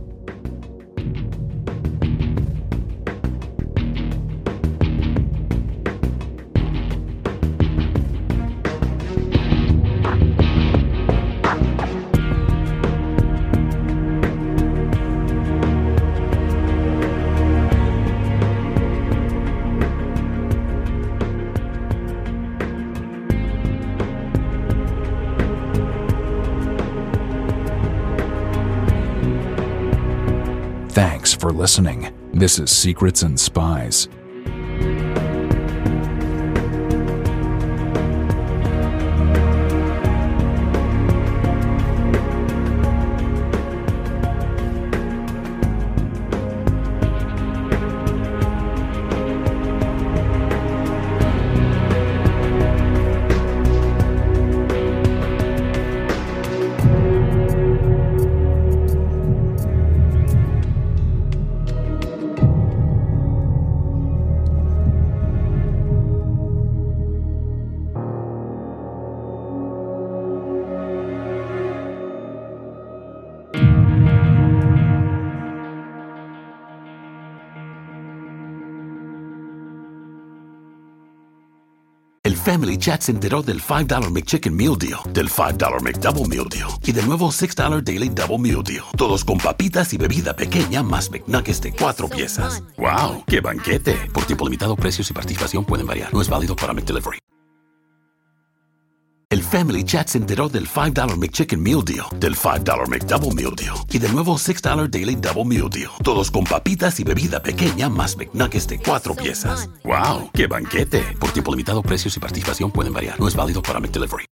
Thanks for listening. This is Secrets and Spies. El Family Chat se enteró del $5 McChicken Meal Deal, del $5 McDouble Meal Deal y del nuevo $6 Daily Double Meal Deal. Todos con papitas y bebida pequeña más McNuggets de 4 piezas. ¡Wow! ¡Qué banquete! Por tiempo limitado, precios y participación pueden variar. No es válido para McDelivery. El Family Chat se enteró del $5 McChicken Meal Deal, del $5 McDouble Meal Deal y del nuevo $6 Daily Double Meal Deal. Todos con papitas y bebida pequeña más McNuggets de 4 piezas. ¡Wow! ¡Qué banquete! Por tiempo limitado, precios y participación pueden variar. No es válido para McDelivery.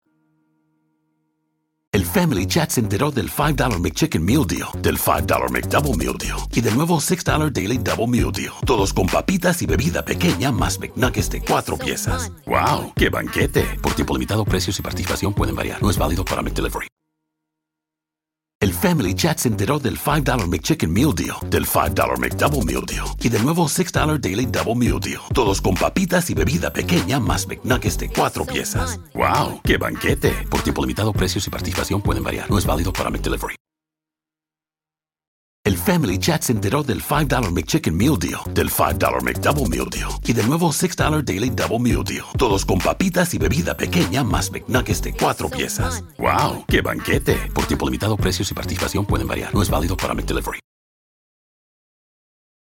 El Family Chat se enteró del $5 McChicken Meal Deal, del $5 McDouble Meal Deal y del nuevo $6 Daily Double Meal Deal. Todos con papitas y bebida pequeña más McNuggets de 4 piezas. ¡Wow! ¡Qué banquete! Por tiempo limitado, precios y participación pueden variar. No es válido para McDelivery. El Family Chat se enteró del $5 McChicken Meal Deal, del $5 McDouble Meal Deal y del nuevo $6 Daily Double Meal Deal. Todos con papitas y bebida pequeña más McNuggets de 4 piezas. ¡Wow! ¡Qué banquete! Por tiempo limitado, precios y participación pueden variar. No es válido para McDelivery. El Family Chat se enteró del $5 McChicken Meal Deal, del $5 McDouble Meal Deal y del nuevo $6 Daily Double Meal Deal. Todos con papitas y bebida pequeña más McNuggets de 4 piezas. ¡Wow! ¡Qué banquete! Por tiempo limitado, precios y participación pueden variar. No es válido para McDelivery.